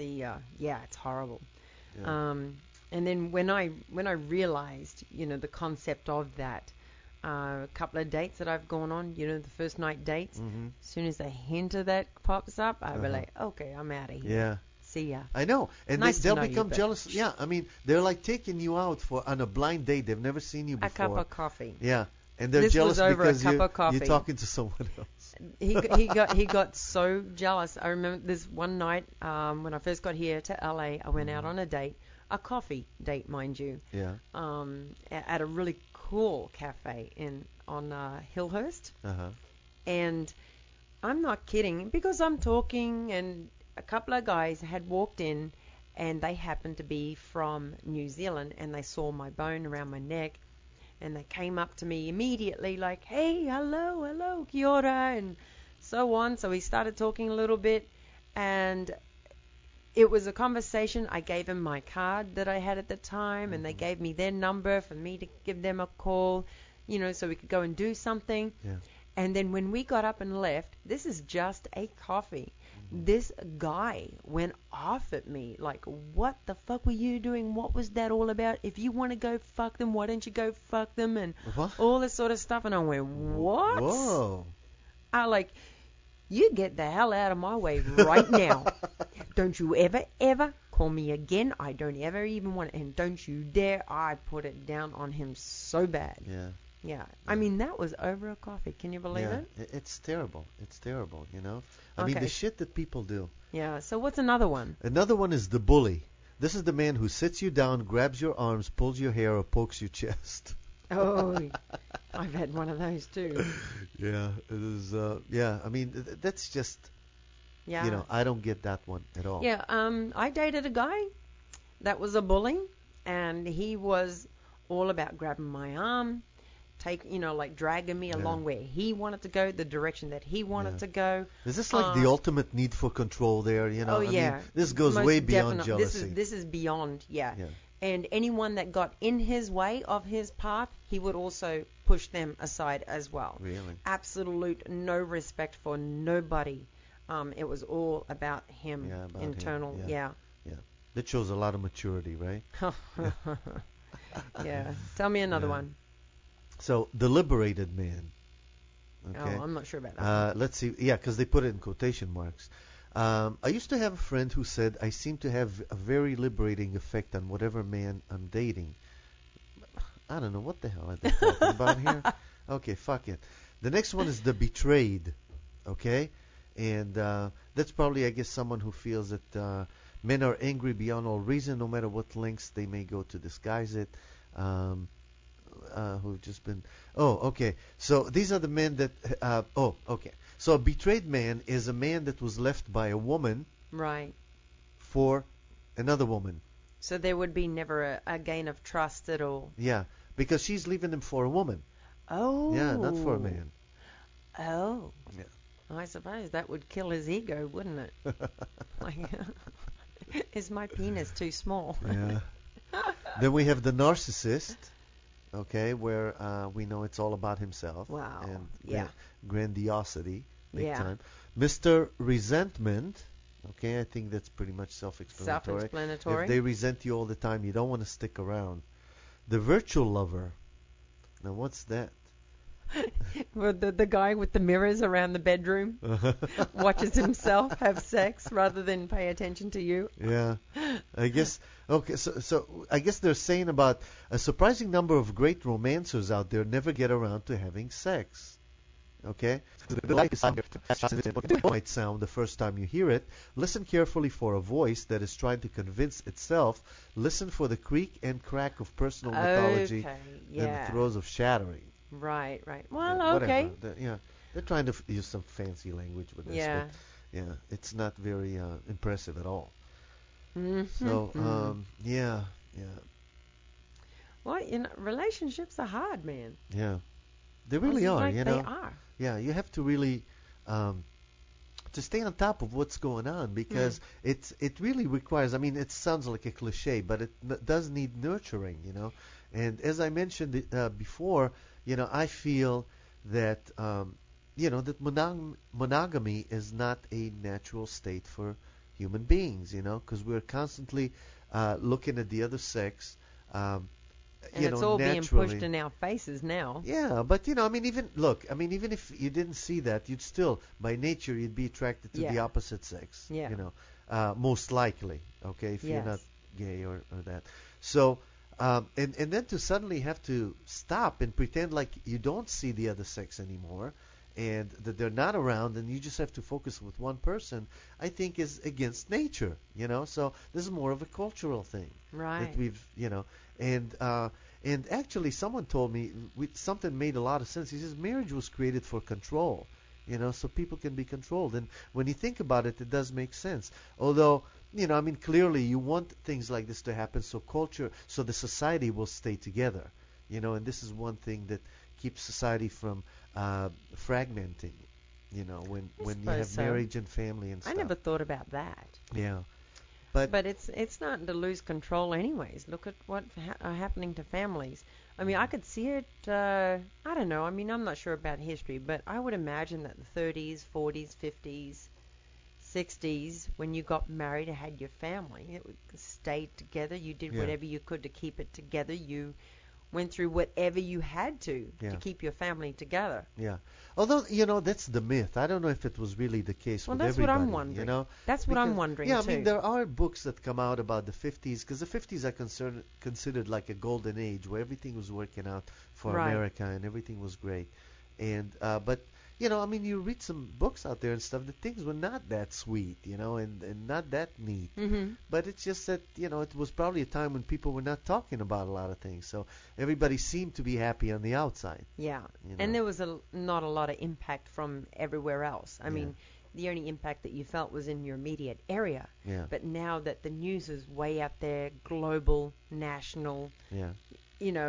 It's horrible. Yeah. And then when I realized, the concept of that, a couple of dates that I've gone on, the first night dates, Mhm. as soon as the hint of that pops up, I'll be Uh-huh. like, okay, I'm out of here. Yeah. See ya. I know, and Nice to they'll know you, become but- jealous. Yeah, I mean, they're like taking you out on a blind date. They've never seen you A before. cup of coffee. Yeah, and they're This jealous was over a because cup you're, of coffee. you're talking to someone else. He got so jealous. I remember this one night when I first got here to LA. I went out on a date, a coffee date, mind you, Yeah. at a really cool cafe on Hillhurst. Uh-huh. And I'm not kidding, because I'm talking, and a couple of guys had walked in, and they happened to be from New Zealand, and they saw my bone around my neck, and they came up to me immediately like, hey, hello, kia ora, and so on. So we started talking a little bit, and it was a conversation. I gave him my card that I had at the time, and they gave me their number for me to give them a call, so we could go and do something. Yeah. And then when we got up and left, this is just a coffee. This guy went off at me like, what the fuck were you doing? What was that all about? If you want to go fuck them, why don't you go fuck them? And What? all this sort of stuff. And I went, what? Whoa. I like, you get the hell out of my way right now. Don't you ever call me again. I don't ever even want it. And don't you dare. I put it down on him so bad. Yeah. Yeah. I mean, that was over a coffee. Can you believe Yeah. it? It's terrible. It's terrible, I mean, Okay. the shit that people do. Yeah. So what's another one? Another one is the bully. This is the man who sits you down, grabs your arms, pulls your hair, or pokes your chest. Oh, I've had one of those too. Yeah, it is. Yeah, I mean, that's just, Yeah. I don't get that one at all. Yeah. I dated a guy that was a bully, and he was all about grabbing my arm like dragging me along where he wanted to go, the direction that he wanted to go. Is this like the ultimate need for control there? Oh, yeah. I mean, this goes Most way beyond definitely. jealousy. This is beyond, Yeah. And anyone that got in his way of his path, he would also push them aside as well. Really? Absolute no respect for nobody. It was all about him, about internal. him. Yeah. That shows a lot of maturity, right? Yeah. Tell me another one. So, the liberated man. Okay. Oh, I'm not sure about that. Let's see. Yeah, because they put it in quotation marks. I used to have a friend who said, I seem to have a very liberating effect on whatever man I'm dating. I don't know. What the hell are they talking about here? Okay, fuck it. The next one is the betrayed. Okay? And that's probably, I guess, someone who feels that men are angry beyond all reason, no matter what lengths they may go to disguise it. Who've just been... Oh, okay. So these are the men that... okay. So a betrayed man is a man that was left by a woman... Right. ...for another woman. So there would be never a gain of trust at all. Yeah, because she's leaving him for a woman. Oh. Yeah, not for a man. Oh. Yeah. I suppose that would kill his ego, wouldn't it? Like, is my penis too small? Yeah. Then we have the narcissist, okay, where we know it's all about himself. Wow. And grandiosity, big time. Yeah. Mr. Resentment, okay, I think that's pretty much self-explanatory. Self-explanatory. If they resent you all the time, you don't want to stick around. The virtual lover. Now, what's that? Well, the guy with the mirrors around the bedroom watches himself have sex rather than pay attention to you. Yeah, I guess. Okay, so I guess they're saying about a surprising number of great romancers out there never get around to having sex. Okay, it might sound the first time you hear it. Listen carefully for a voice that is trying to convince itself. Listen for the creak and crack of personal mythology and the throes of shattering. Right. Well, okay. They're trying to use some fancy language with this. Yeah. But, it's not very impressive at all. Mm-hmm. So, Well, relationships are hard, man. Yeah. They really are, They are. Yeah, you have to really to stay on top of what's going on because it really requires, I mean, it sounds like a cliche, but it does need nurturing, And as I mentioned before, I feel that, that monogamy is not a natural state for human beings, because we're constantly looking at the other sex, and it's all naturally. being pushed in our faces now. Yeah, but even if you didn't see that, you'd still, by nature, you'd be attracted to the opposite sex. Yeah. Most likely. Okay, if you're not gay or that. So, and then to suddenly have to stop and pretend like you don't see the other sex anymore, and that they're not around, and you just have to focus with one person, I think is against nature. So this is more of a cultural thing. Right. That we've, and actually someone told me something made a lot of sense. He says marriage was created for control, so people can be controlled. And when you think about it, it does make sense. Although, clearly you want things like this to happen so the society will stay together, and this is one thing that keeps society from fragmenting, when you have marriage and family and stuff. I never thought about that. Yeah. But it's starting to lose control anyways. Look at what are happening to families. I mean, I could see it, I don't know. I mean, I'm not sure about history, but I would imagine that the 30s, 40s, 50s, 60s, when you got married and had your family, it stayed together. You did whatever you could to keep it together. You went through whatever you had to keep your family together. Yeah. Although, that's the myth. I don't know if it was really the case with everybody. Well, that's what I'm wondering. That's what I'm wondering, too. Yeah, I mean, there are books that come out about the 50s, because the 50s are considered like a golden age where everything was working out for America and everything was great. And but, you read some books out there and stuff, that things were not that sweet, and not that neat. Mm-hmm. But it's just that, it was probably a time when people were not talking about a lot of things. So everybody seemed to be happy on the outside. Yeah. And there was not a lot of impact from everywhere else. I mean, the only impact that you felt was in your immediate area. Yeah. But now that the news is way out there, global, national,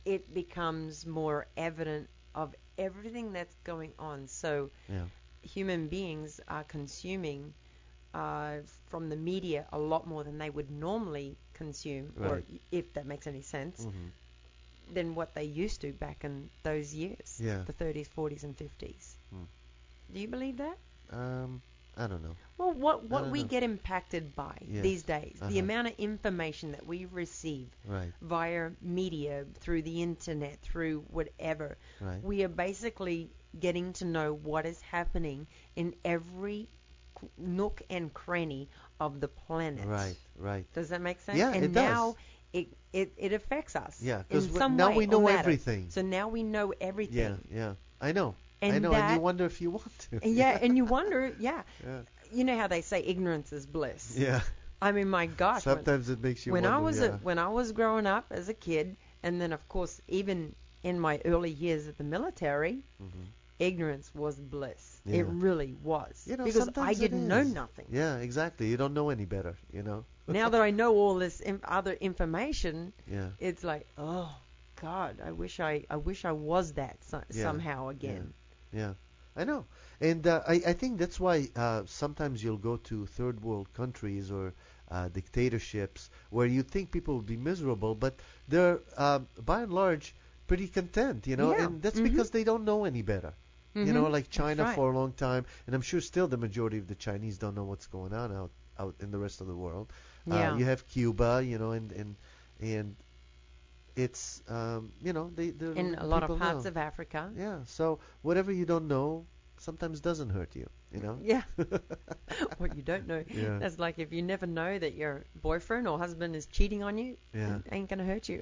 it becomes more evident of everything that's going on. So Yeah. human beings are consuming from the media a lot more than they would normally consume, or Right. if that makes any sense, Hmm. than what they used to back in those years, Yeah. the 30s, 40s, and 50s. Hmm. Do you believe that? I don't know. Well, what don't we know. get impacted by Yeah. these days, the Uh-huh. amount of information that we receive Right. via media, through the internet, through whatever, Right. we are basically getting to know what is happening in every nook and cranny of the planet. Right. Right. Does that make sense? Yeah, and it does. now it affects us. Yeah, in because some now way we or know matter. everything. So now we know everything. Yeah. Yeah. I know. And I know. And you that- wonder if you want to. Yeah, and you wonder, yeah. Yeah. You know how they say ignorance is bliss. Yeah. I mean, my gosh. Sometimes it makes you when wonder. I was yeah. when I was growing up as a kid, and then of course even in my early years at the military, Mhm. ignorance was bliss. Yeah. It really was. You know, because I sometimes it didn't know is. nothing. Yeah, exactly. You don't know any better, you know. Now that I know all this other information, Yeah. it's like, oh God, I wish I was that Yeah. somehow again. Yeah, I know, and I think that's why sometimes you'll go to third world countries or dictatorships where you think people will be miserable, but they're by and large pretty content, you know, Yeah. and that's Mhm. because they don't know any better. You know, Mhm. like China right. for a long time, and I'm sure still the majority of the Chinese don't know what's going on out in the rest of the world. Yeah. You have Cuba, you know, and it's you know the In a lot of people parts know. of Africa. Yeah, so whatever you don't know sometimes doesn't hurt you, you know? Yeah. What you don't know. Yeah. That's like if you never know that your boyfriend or husband is cheating on you, Yeah. it ain't going to hurt you.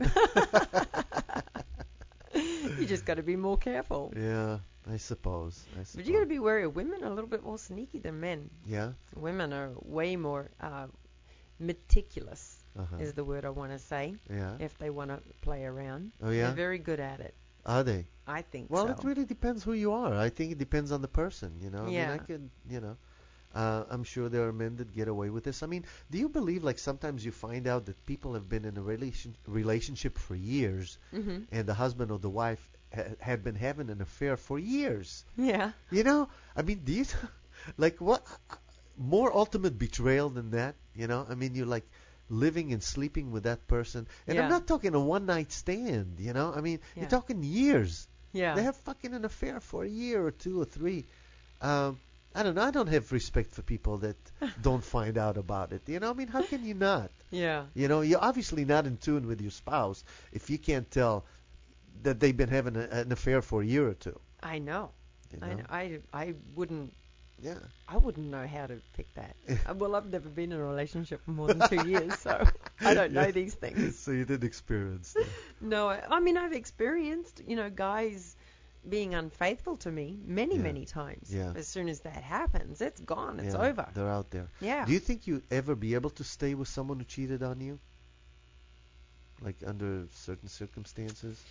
You just got to be more careful. Yeah, I suppose. But you got to be wary of women are a little bit more sneaky than men. Yeah? Women are way more meticulous, Uh-huh. is the word I want to say, Yeah. if they want to play around. Oh, yeah? They're very good at it. Are they? I think Well, so. it really depends who you are. I think it depends on the person, you know? I Yeah. mean, I could, you know, I'm sure there are men that get away with this. I mean, do you believe, like, sometimes you find out that people have been in a relationship for years, Mhm. and the husband or the wife had been having an affair for years? Yeah. You know, I mean, do you, like, what more ultimate betrayal than that? You know, I mean, you're like living and sleeping with that person, and Yeah. I'm not talking a one night stand. You know, I mean, Yeah. you're talking years. Yeah. They have fucking an affair for a year or 2 or 3. I don't know. I don't have respect for people that don't find out about it. You know, I mean, how can you not? Yeah. You know, you're obviously not in tune with your spouse if you can't tell that they've been having an affair for a year or 2. I know. You I know? know. I wouldn't. Yeah. I wouldn't know how to pick that. Well, I've never been in a relationship for more than 2 years, so I don't know Yeah. these things. So you did experience that. No, I mean, I've experienced, guys being unfaithful to me many, Yeah. many times. Yeah. As soon as that happens, it's gone. It's Yeah, over. They're out there. Yeah. Do you think you'd ever be able to stay with someone who cheated on you? Like under certain circumstances?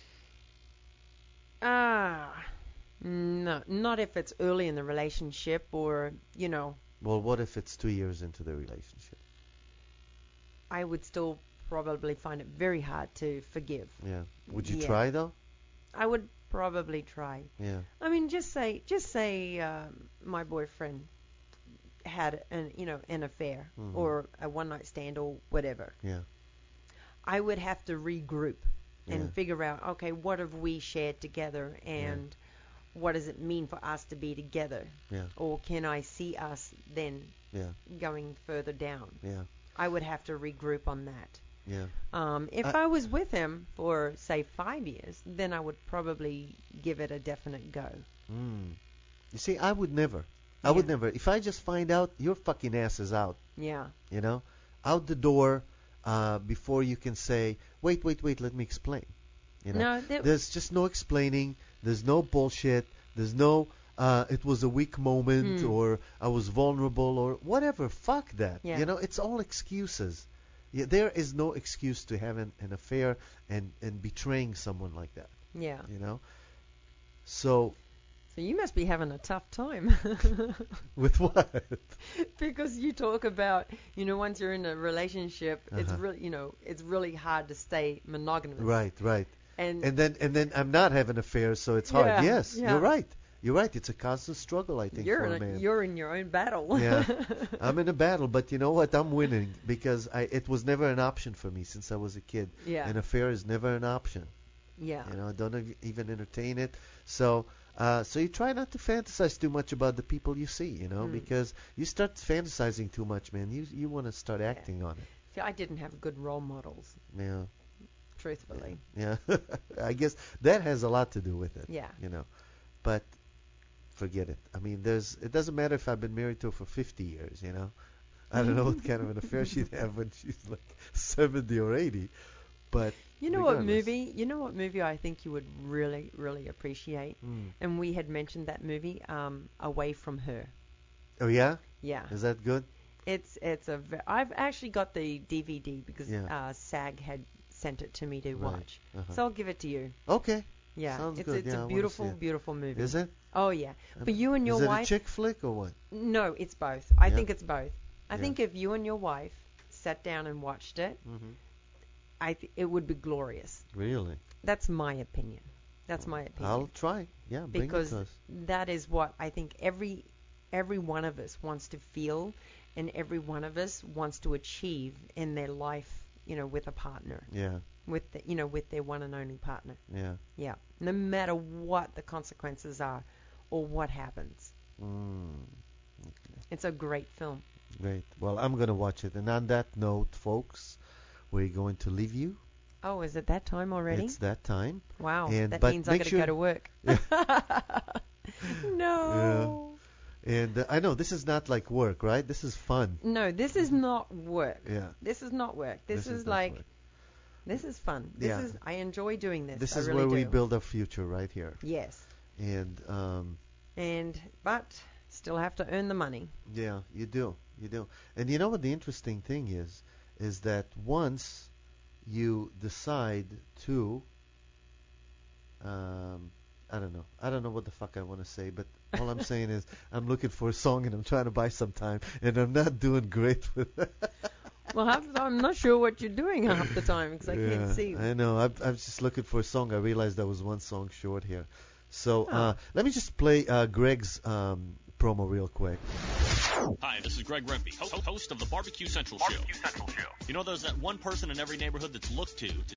No, not if it's early in the relationship or, Well, what if it's 2 years into the relationship? I would still probably find it very hard to forgive. Yeah. Would you Yeah. try though? I would probably try. Yeah. I mean, just say my boyfriend had an affair Mhm. or a one night stand or whatever. Yeah. I would have to regroup and Yeah. figure out, okay, what have we shared together and what does it mean for us to be together? Yeah. Or can I see us then Yeah. going further down? Yeah. I would have to regroup on that. Yeah. If I was with him for, say, 5 years, then I would probably give it a definite go. Mm. You see, I would never. I would Yeah. never. If I just find out your fucking ass is out, Yeah. you know, out the door before you can say, wait, let me explain. You know, No, there's just no explaining. There's no bullshit. There's no, it was a weak moment or I was vulnerable or whatever. Fuck that. Yeah. You know, it's all excuses. Yeah, there is no excuse to having an affair and betraying someone like that. Yeah. You know? So, So you must be having a tough time. with what? Because you talk about, once you're in a relationship, it's Uh-huh. really, it's really hard to stay monogamous. Right. And And then I'm not having affairs, so it's hard. Yeah, Yes, yeah. you're right. You're right. It's a constant struggle, I think, for a man. you're in your own battle. Yeah, I'm in a battle, but you know what? I'm winning because it was never an option for me since I was a kid. Yeah. An affair is never an option. Yeah. You know, I don't even entertain it. So you try not to fantasize too much about the people you see, you know, because you start fantasizing too much, man. You want to start acting on it. See, I didn't have good role models, Yeah. truthfully. Yeah. I guess that has a lot to do with it. Yeah. You know, but forget it. I mean, it doesn't matter if I've been married to her for 50 years, you know. I don't know what kind of an affair she'd have when she's like 70 or 80, but You know what regardless. movie? You know what movie I think you would really, really appreciate? And we had mentioned that movie, Away from Her. Oh yeah? Yeah. Is that good? I've actually got the DVD because Yeah. SAG had sent it to me to Right. watch. Uh-huh. So I'll give it to you. Okay. Yeah. Sounds it's good. it's Yeah, I a wanna beautiful, see it. beautiful movie. Is it? Oh yeah. For you and your Is it wife. a chick flick or what? No, it's both. I Yeah. think it's both. I Yeah. think if you and your wife sat down and watched it, Mm-hmm. it would be glorious. Really? That's my opinion. That's my opinion. I'll try. Yeah, bring Because it to us. that is what I think every one of us wants to feel, and every one of us wants to achieve in their life, you know, with a partner, Yeah, with their one and only partner. yeah. Yeah, no matter what the consequences are or what happens. It's a great film. Great. Well, I'm going to watch it. And on that note, folks, we're going to leave you. Oh, is it that time already? It's that time. Wow, And- that but means I make got to sure- go to work. No. And I know this is not like work, right? This is fun. No, this is not work. Yeah. This is not work. This is not like, work. this is fun. This Yeah. is, I enjoy doing this. This I is really where we do. build our future, right here. Yes. And But still have to earn the money. yeah, you do. You do. And you know what the interesting thing is that once you decide to, I don't know what the fuck I want to say, but all I'm saying is I'm looking for a song and I'm trying to buy some time, and I'm not doing great with it. Well, I'm not sure what you're doing half the time because I can't see. I know. I'm just looking for a song. I realized I was one song short here. So let me just play Greg's promo real quick. Hi, this is Greg Rempe, host of the Barbecue Central Show. You know, there's that one person in every neighborhood that's looked to